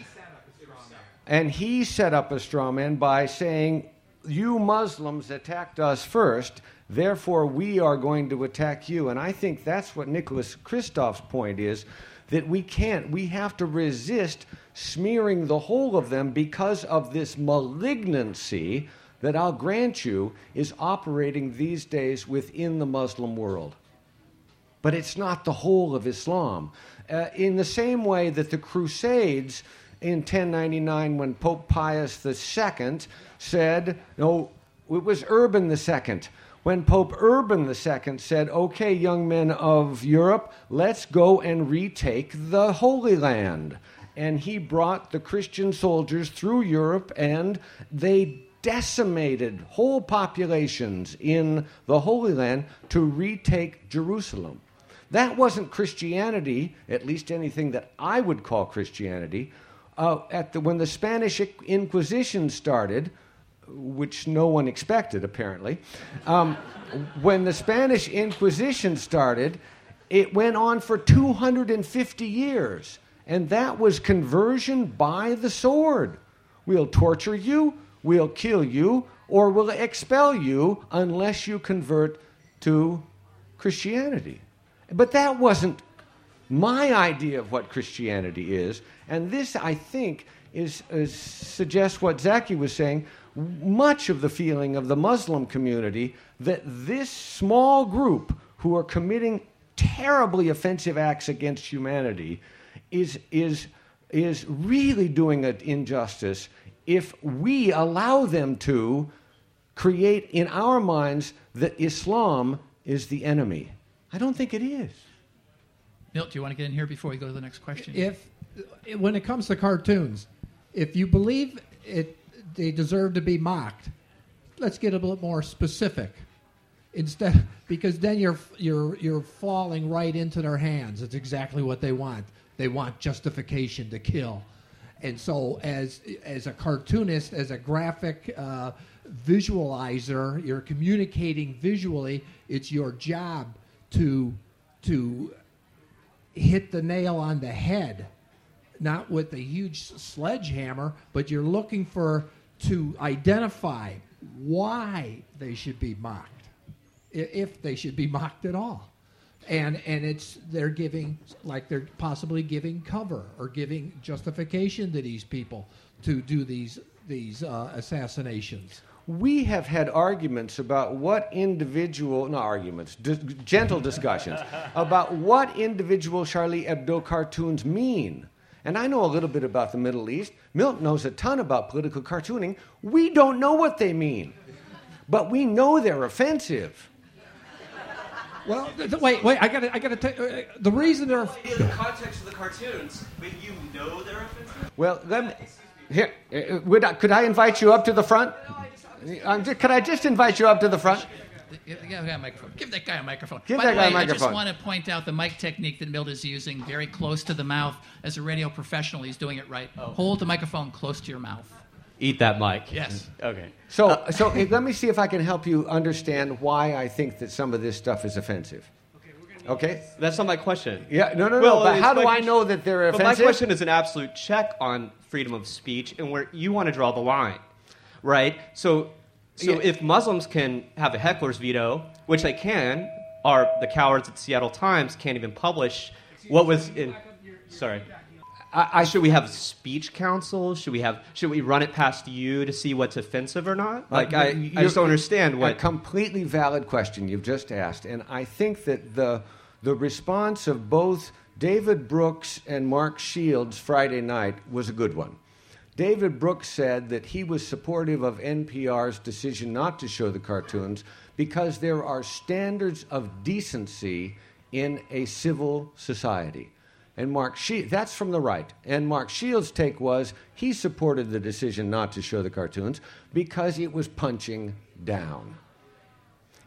And he set up a straw man by saying, you Muslims attacked us first, therefore we are going to attack you. And I think that's what Nicholas Kristof's point is, that we can't, we have to resist smearing the whole of them because of this malignancy that I'll grant you is operating these days within the Muslim world. But it's not the whole of Islam. Uh, in the same way that the Crusades in ten ninety-nine, when Pope Pius the Second said, no, it was Urban the Second, when Pope Urban the Second said, okay, young men of Europe, let's go and retake the Holy Land. And he brought the Christian soldiers through Europe, and they decimated whole populations in the Holy Land to retake Jerusalem. That wasn't Christianity, at least anything that I would call Christianity. Uh, at the, when the Spanish Inquisition started, which no one expected, apparently, um, when the Spanish Inquisition started, it went on for two hundred fifty years, and that was conversion by the sword. We'll torture you, we'll kill you, or we'll expel you unless you convert to Christianity. But that wasn't my idea of what Christianity is, and this, I think, is, is suggests what Zaki was saying. Much of the feeling of the Muslim community that this small group who are committing terribly offensive acts against humanity is, is, is really doing an injustice if we allow them to create in our minds that Islam is the enemy. I don't think it is. Milt, do you want to get in here before we go to the next question? If, when it comes to cartoons, if you believe it, they deserve to be mocked, let's get a little more specific. Instead, because then you're you're you're falling right into their hands. It's exactly what they want. They want justification to kill, and so as as a cartoonist, as a graphic uh, visualizer, you're communicating visually. It's your job to to hit the nail on the head, not with a huge sledgehammer, but you're looking for to identify why they should be mocked, if they should be mocked at all. And and it's they're giving, like they're possibly giving cover or giving justification to these people to do these these uh, assassinations. We have had arguments about what individual, not arguments, d- gentle discussions, about what individual Charlie Hebdo cartoons mean. And I know a little bit about the Middle East. Milt knows a ton about political cartooning. We don't know what they mean. But we know they're offensive. Well, th- th- wait, wait, I gotta, I gotta tell uh, the reason they're... In the context of the cartoons, but you know they're offensive? Well, let me... Here, uh, would I, could I invite you up to the front? I'm just, could I just invite you up to the front? Give that guy a microphone. Give that guy a microphone. Give By that the guy way, a microphone. I just want to point out the mic technique that Milt is using, very close to the mouth. As a radio professional, he's doing it right. Oh. Hold the microphone close to your mouth. Eat that mic. Yes. Okay. So, Uh, so uh, let me see if I can help you understand why I think that some of this stuff is offensive. Okay? That's not my question. Yeah, no, no, Well, no. But it's how do my I question- know that they're But offensive? my question is an absolute check on freedom of speech and where you want to draw the line, right? So, so Yeah. if Muslims can have a heckler's veto, which they can, are the cowards at Seattle Times can't even publish what was in. Sorry. I, I, should we have speech council? Should we have? Should we run it past you to see what's offensive or not? Like, Uh, I, you're- I just don't understand what. A completely valid question you've just asked, and I think that the the response of both David Brooks and Mark Shields Friday night was a good one. David Brooks said that he was supportive of N P R's decision not to show the cartoons because there are standards of decency in a civil society. And Mark Shields, that's from the right. And Mark Shields' take was he supported the decision not to show the cartoons because it was punching down.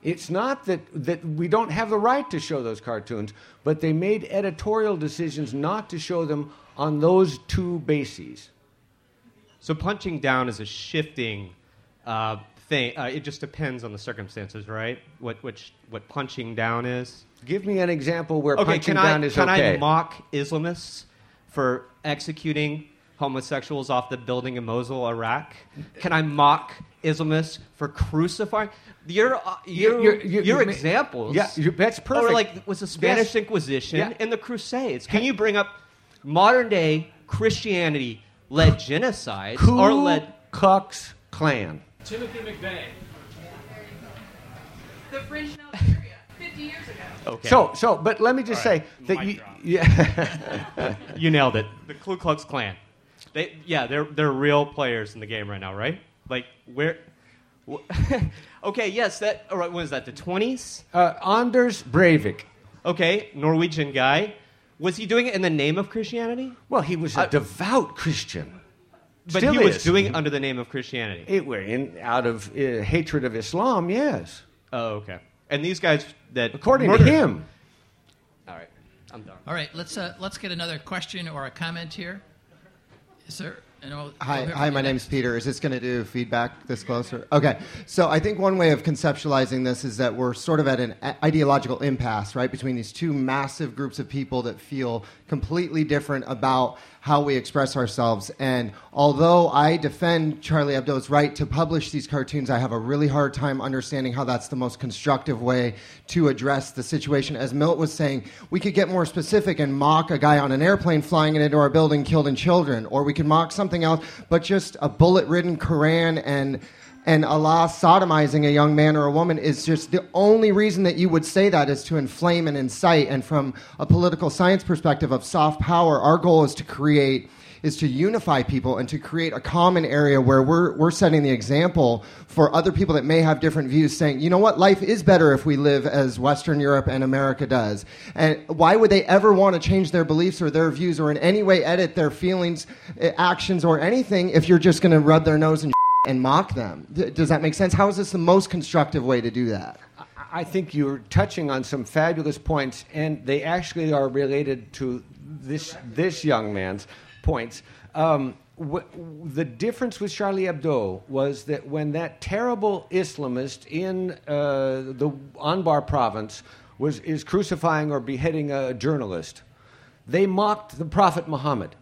It's not that, that we don't have the right to show those cartoons, but they made editorial decisions not to show them on those two bases. So punching down is a shifting uh, thing. Uh, it just depends on the circumstances, right? What which what punching down is. Give me an example where okay, punching can down I, is can okay. Can I mock Islamists for executing homosexuals off the building in Mosul, Iraq? Can I mock Islamists for crucifying? Your uh, your You're- you're- your you're ma- examples. Yeah, you- that's perfect. Or like was the Spanish Yes. Inquisition Yeah. and the Crusades. Can you bring up modern day Christianity led genocides Ku or led Klux Klan? Timothy McVeigh. The French in Algeria, fifty years ago. Okay. So, so, but let me just All right, say that mic you, drop. yeah, You nailed it. The Ku Klux Klan. They, yeah, they're they're real players in the game right now, right? Like where? wh- okay, yes. That. All right. When was that? The twenties. uh, Anders Breivik. Okay, Norwegian guy. Was he doing it in the name of Christianity? Well, he was a Uh, devout Christian. But Still he was is. doing it under the name of Christianity. It were in out of uh, hatred of Islam, yes, Oh, okay. And these guys that according murdered- to him. All right, I'm done. All right, let's uh, let's get another question or a comment here. Is there? And we'll- Hi, we'll hear hi. from My you name's next. Peter. Is this going to do feedback this closer? Okay. So I think one way of conceptualizing this is that we're sort of at an i- ideological impasse, right, between these two massive groups of people that feel completely different about how we express ourselves. And although I defend Charlie Hebdo's right to publish these cartoons, I have a really hard time understanding how that's the most constructive way to address the situation. As Milt was saying, we could get more specific and mock a guy on an airplane flying into our building killing children, or we could mock something else, but just a bullet-ridden Quran and and Allah sodomizing a young man or a woman is just the only reason that you would say that is to inflame and incite. And from a political science perspective of soft power, our goal is to create, is to unify people and to create a common area where we're, we're setting the example for other people that may have different views, saying, you know what, life is better if we live as Western Europe and America does. And why would they ever want to change their beliefs or their views or in any way edit their feelings, eh, actions, or anything if you're just going to rub their nose and and mock them? D- Does that make sense? How is this the most constructive way to do that? I think you're touching on some fabulous points, and they actually are related to this this young man's points. Um, wh- the difference with Charlie Hebdo was that when that terrible Islamist in uh, the Anbar province was is crucifying or beheading a journalist, they mocked the Prophet Muhammad.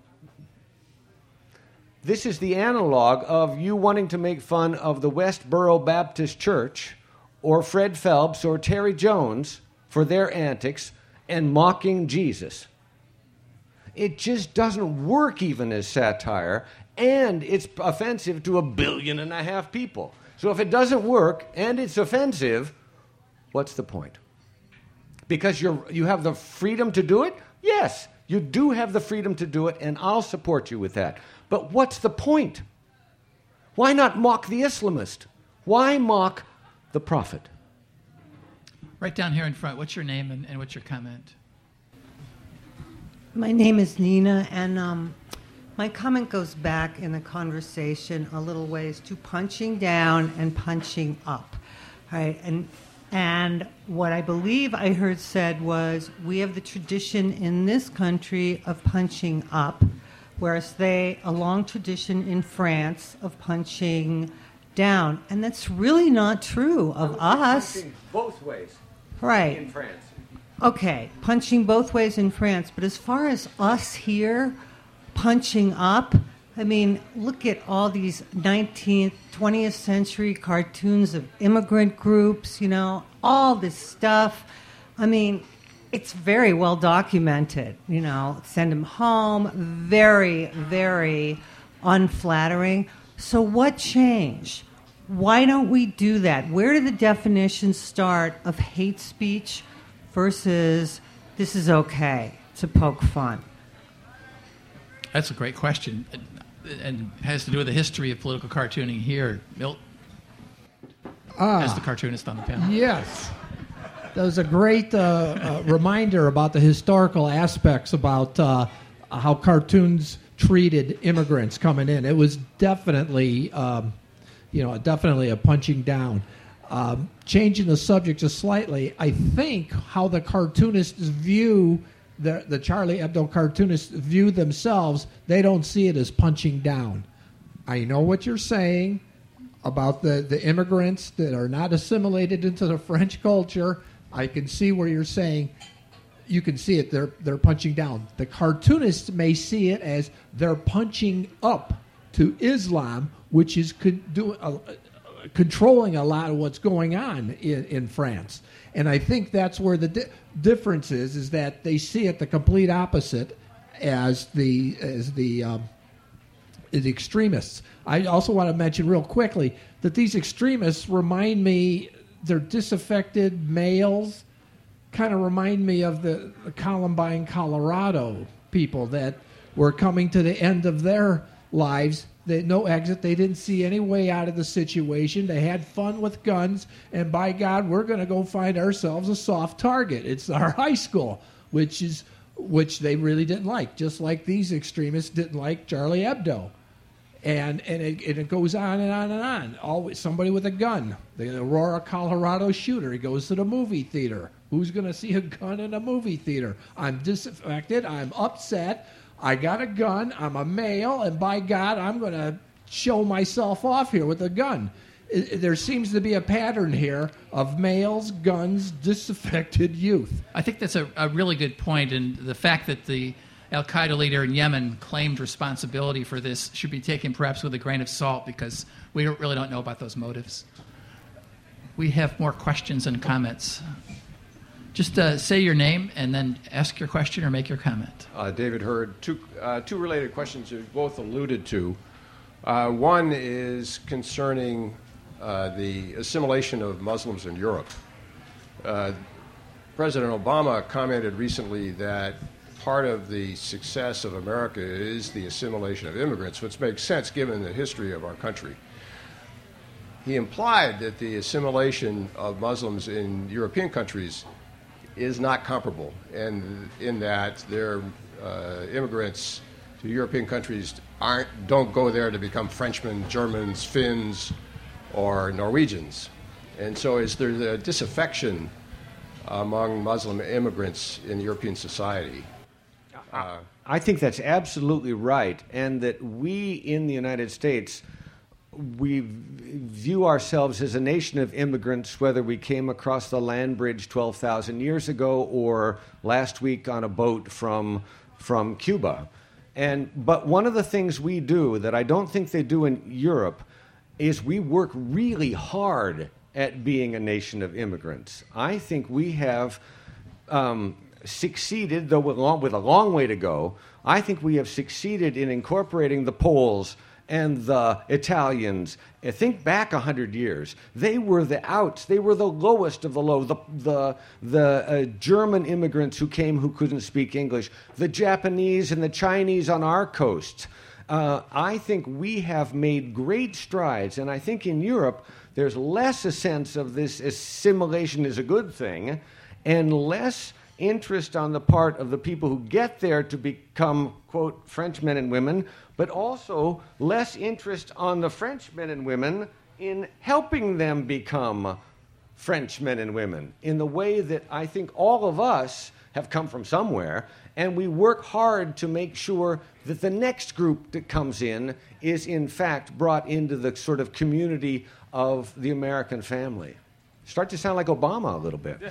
This is the analog of you wanting to make fun of the Westboro Baptist Church or Fred Phelps or Terry Jones for their antics and mocking Jesus. It just doesn't work even as satire, and it's offensive to a billion and a half people. So if it doesn't work and it's offensive, what's the point? Because you're, you have the freedom to do it? Yes, you do have the freedom to do it, and I'll support you with that. But what's the point? Why not mock the Islamist? Why mock the prophet? Right down here in front. What's your name and, and what's your comment? My name is Nina, and um, my comment goes back in the conversation a little ways to punching down and punching up. All right, and and what I believe I heard said was we have the tradition in this country of punching up, whereas they a long tradition in France of punching down, and that's really not true of us. Punching both ways. Right. In France. Okay, punching both ways in France, but as far as us here punching up, I mean, look at all these nineteenth, twentieth century cartoons of immigrant groups, you know, all this stuff. I mean, it's very well documented, you know, send them home, very, very unflattering. So what changed? Why don't we do that? Where do the definitions start of hate speech versus this is okay to poke fun? That's a great question, and- and has to do with the history of political cartooning here. Milt, Ah. as the cartoonist on the panel. Yes. That was a great uh, uh, reminder about the historical aspects about uh, how cartoons treated immigrants coming in. It was definitely, um, you know, definitely a punching down. Um, changing the subject just slightly, I think how the cartoonists view the the Charlie Hebdo cartoonists view themselves, they don't see it as punching down. I know what you're saying about the, the immigrants that are not assimilated into the French culture. I can see where you're saying you can see it. They're they're punching down. The cartoonists may see it as they're punching up to Islam, which is con- do, uh, controlling a lot of what's going on in, in France. And I think that's where the di- difference is: is that they see it the complete opposite as the as the um, the extremists. I also want to mention real quickly that these extremists remind me, they're disaffected males, kind of remind me of the, the Columbine, Colorado people that were coming to the end of their lives. They, no exit. They didn't see any way out of the situation. They had fun with guns, and by God, we're going to go find ourselves a soft target. It's our high school, which is which they really didn't like, just like these extremists didn't like Charlie Hebdo. And and it, and it goes on and on and on. Always somebody with a gun. The Aurora, Colorado shooter. He goes to the movie theater. Who's going to see a gun in a movie theater? I'm disaffected. I'm upset. I got a gun. I'm a male, and by God, I'm going to show myself off here with a gun. It, it, there seems to be a pattern here of males, guns, disaffected youth. I think that's a, a really good point, and the fact that the Al-Qaeda leader in Yemen claimed responsibility for this should be taken perhaps with a grain of salt, because we don't, really don't know about those motives. We have more questions and comments. Just uh, say your name and then ask your question or make your comment. Uh, David Hurd. Two, uh, two related questions you both alluded to. Uh, one is concerning uh, the assimilation of Muslims in Europe. Uh, President Obama commented recently that part of the success of America is the assimilation of immigrants, which makes sense given the history of our country. He implied that the assimilation of Muslims in European countries is not comparable, and in that their uh, immigrants to European countries aren't don't go there to become Frenchmen, Germans, Finns, or Norwegians. And so is there a disaffection among Muslim immigrants in European society? Uh, I think that's absolutely right, and that we in the United States, we view ourselves as a nation of immigrants, whether we came across the land bridge twelve thousand years ago or last week on a boat from, from Cuba. And, but one of the things we do that I don't think they do in Europe is we work really hard at being a nation of immigrants. I think we have um, succeeded, though with a, long, with a long way to go, I think we have succeeded in incorporating the Poles and the Italians. Think back a hundred years. They were the outs. They were the lowest of the low. The, the, the uh, German immigrants who came who couldn't speak English. The Japanese and the Chinese on our coast. Uh, I think we have made great strides, and I think in Europe there's less a sense of this assimilation is a good thing, and less interest on the part of the people who get there to become, quote, French men and women, but also less interest on the French men and women in helping them become French men and women in the way that I think all of us have come from somewhere, and we work hard to make sure that the next group that comes in is in fact brought into the sort of community of the American family. Start to sound like Obama a little bit.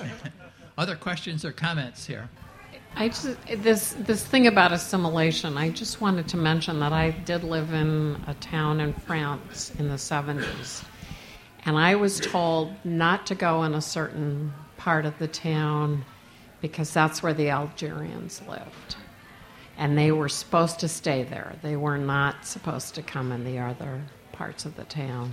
Other questions or comments here? I just this this thing about assimilation. I just wanted to mention that I did live in a town in France in the seventies, and I was told not to go in a certain part of the town because that's where the Algerians lived, and they were supposed to stay there. They were not supposed to come in the other parts of the town.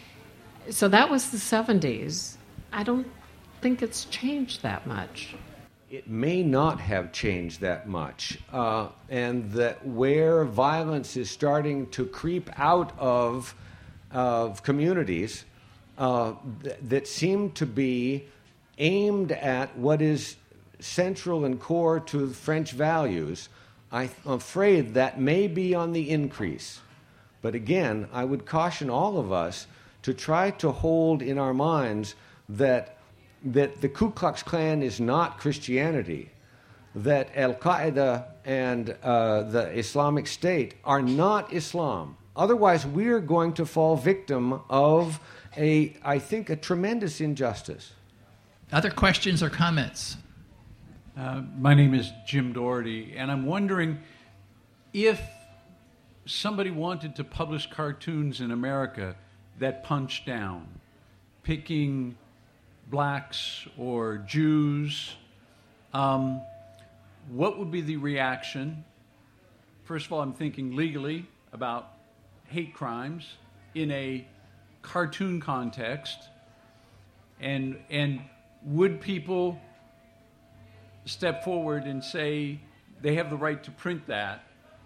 So that was the seventies. I don't think it's changed that much. It may not have changed that much, uh, and that where violence is starting to creep out of, of communities uh, th- that seem to be aimed at what is central and core to French values, I'm afraid that may be on the increase. But again, I would caution all of us to try to hold in our minds that, that the Ku Klux Klan is not Christianity, that Al-Qaeda and uh, the Islamic State are not Islam. Otherwise, we're going to fall victim of, a, I think, a tremendous injustice. Other questions or comments? Uh, my name is Jim Doherty, and I'm wondering if somebody wanted to publish cartoons in America that punch down, picking blacks or Jews, um, what would be the reaction? First of all, I'm thinking legally about hate crimes in a cartoon context, and and would people step forward and say they have the right to print that?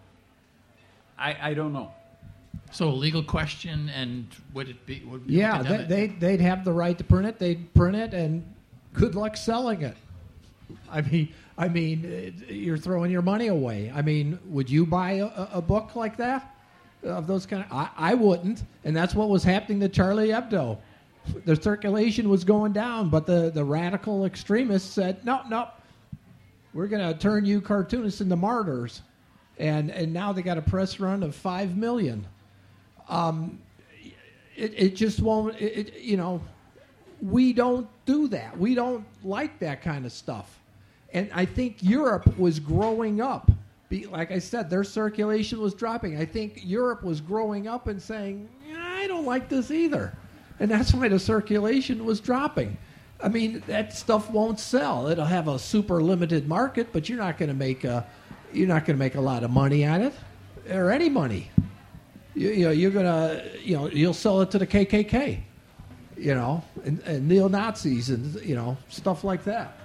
I, I don't know. So a legal question, and would it be? Would Yeah, would they, they, they'd have the right to print it. They'd print it, and good luck selling it. I mean, I mean, you're throwing your money away. I mean, would you buy a, a book like that, of those kind of? I, I wouldn't, and that's what was happening to Charlie Hebdo. The circulation was going down, but the, the radical extremists said, no, no, we're going to turn you cartoonists into martyrs. And and now they got a press run of five million. Um, it it just won't. It, it, you know, we don't do that. We don't like that kind of stuff. And I think Europe was growing up. Be, like I said, their circulation was dropping. I think Europe was growing up and saying, I don't like this either. And that's why the circulation was dropping. I mean, that stuff won't sell. It'll have a super limited market, but you're not going to make a you're not going to make a lot of money on it, or any money. You, you know, you're gonna you know you'll sell it to the K K K, you know, and, and neo Nazis and you know stuff like that.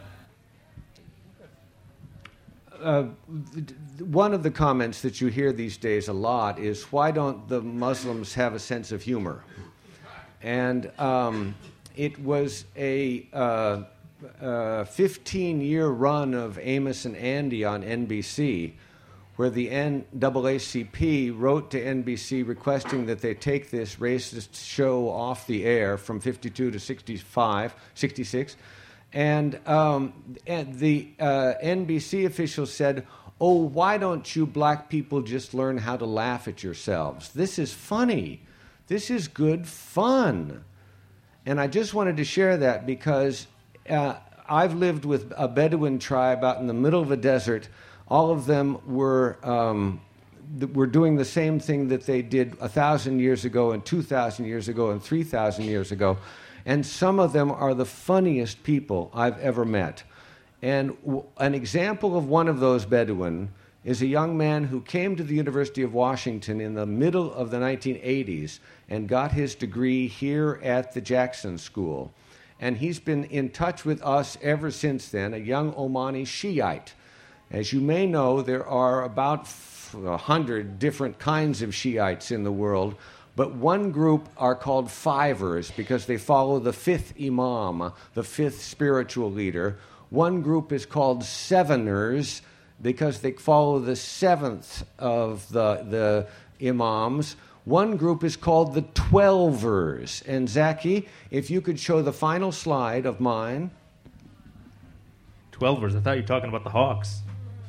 Uh, one of the comments that you hear these days a lot is, why don't the Muslims have a sense of humor? And um, it was a uh, uh, fifteen-year run of Amos and Andy on N B C, where the N double A C P wrote to N B C requesting that they take this racist show off the air from fifty-two to sixty-five, sixty-six. And, um, and the uh, N B C officials said, oh, why don't you black people just learn how to laugh at yourselves? This is funny. This is good fun. And I just wanted to share that because uh, I've lived with a Bedouin tribe out in the middle of a desert. All of them were, um, th- were doing the same thing that they did one thousand years ago and two thousand years ago and three thousand years ago. And some of them are the funniest people I've ever met. And w- an example of one of those Bedouin is a young man who came to the University of Washington in the middle of the nineteen eighties and got his degree here at the Jackson School. And he's been in touch with us ever since then, a young Omani Shiite. As you may know, there are about a hundred different kinds of Shiites in the world, but one group are called Fivers because they follow the fifth Imam, the fifth spiritual leader. One group is called Seveners because they follow the seventh of the, the Imams. One group is called the Twelvers. And Zaki, if you could show the final slide of mine. Twelvers, I thought you were talking about the Hawks.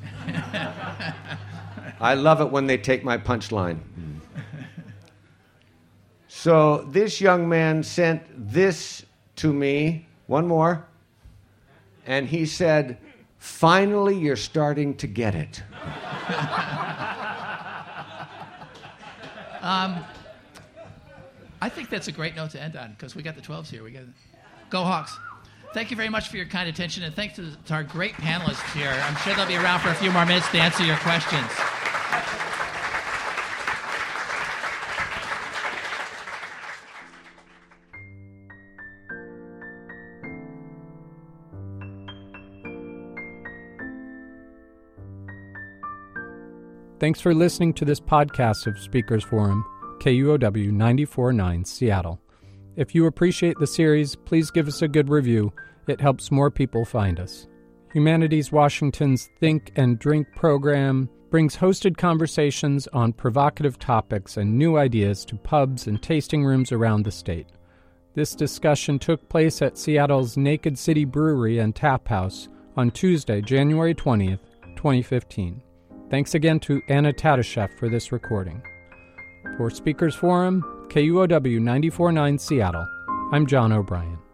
I love it when they take my punchline. So this young man sent this to me, one more, and he said, finally you're starting to get it. um, I think that's a great note to end on, because we got the twelves here. We got Go Hawks. Thank you very much for your kind attention, and thanks to, to our great panelists here. I'm sure they'll be around for a few more minutes to answer your questions. Thanks for listening to this podcast of Speakers Forum, K U O W ninety-four point nine Seattle. If you appreciate the series, please give us a good review. It helps more people find us. Humanities Washington's Think and Drink program brings hosted conversations on provocative topics and new ideas to pubs and tasting rooms around the state. This discussion took place at Seattle's Naked City Brewery and Tap House on Tuesday, January twentieth, twenty fifteen. Thanks again to Anna Tatashev for this recording. For Speakers Forum, K U O W ninety-four point nine Seattle, I'm John O'Brien.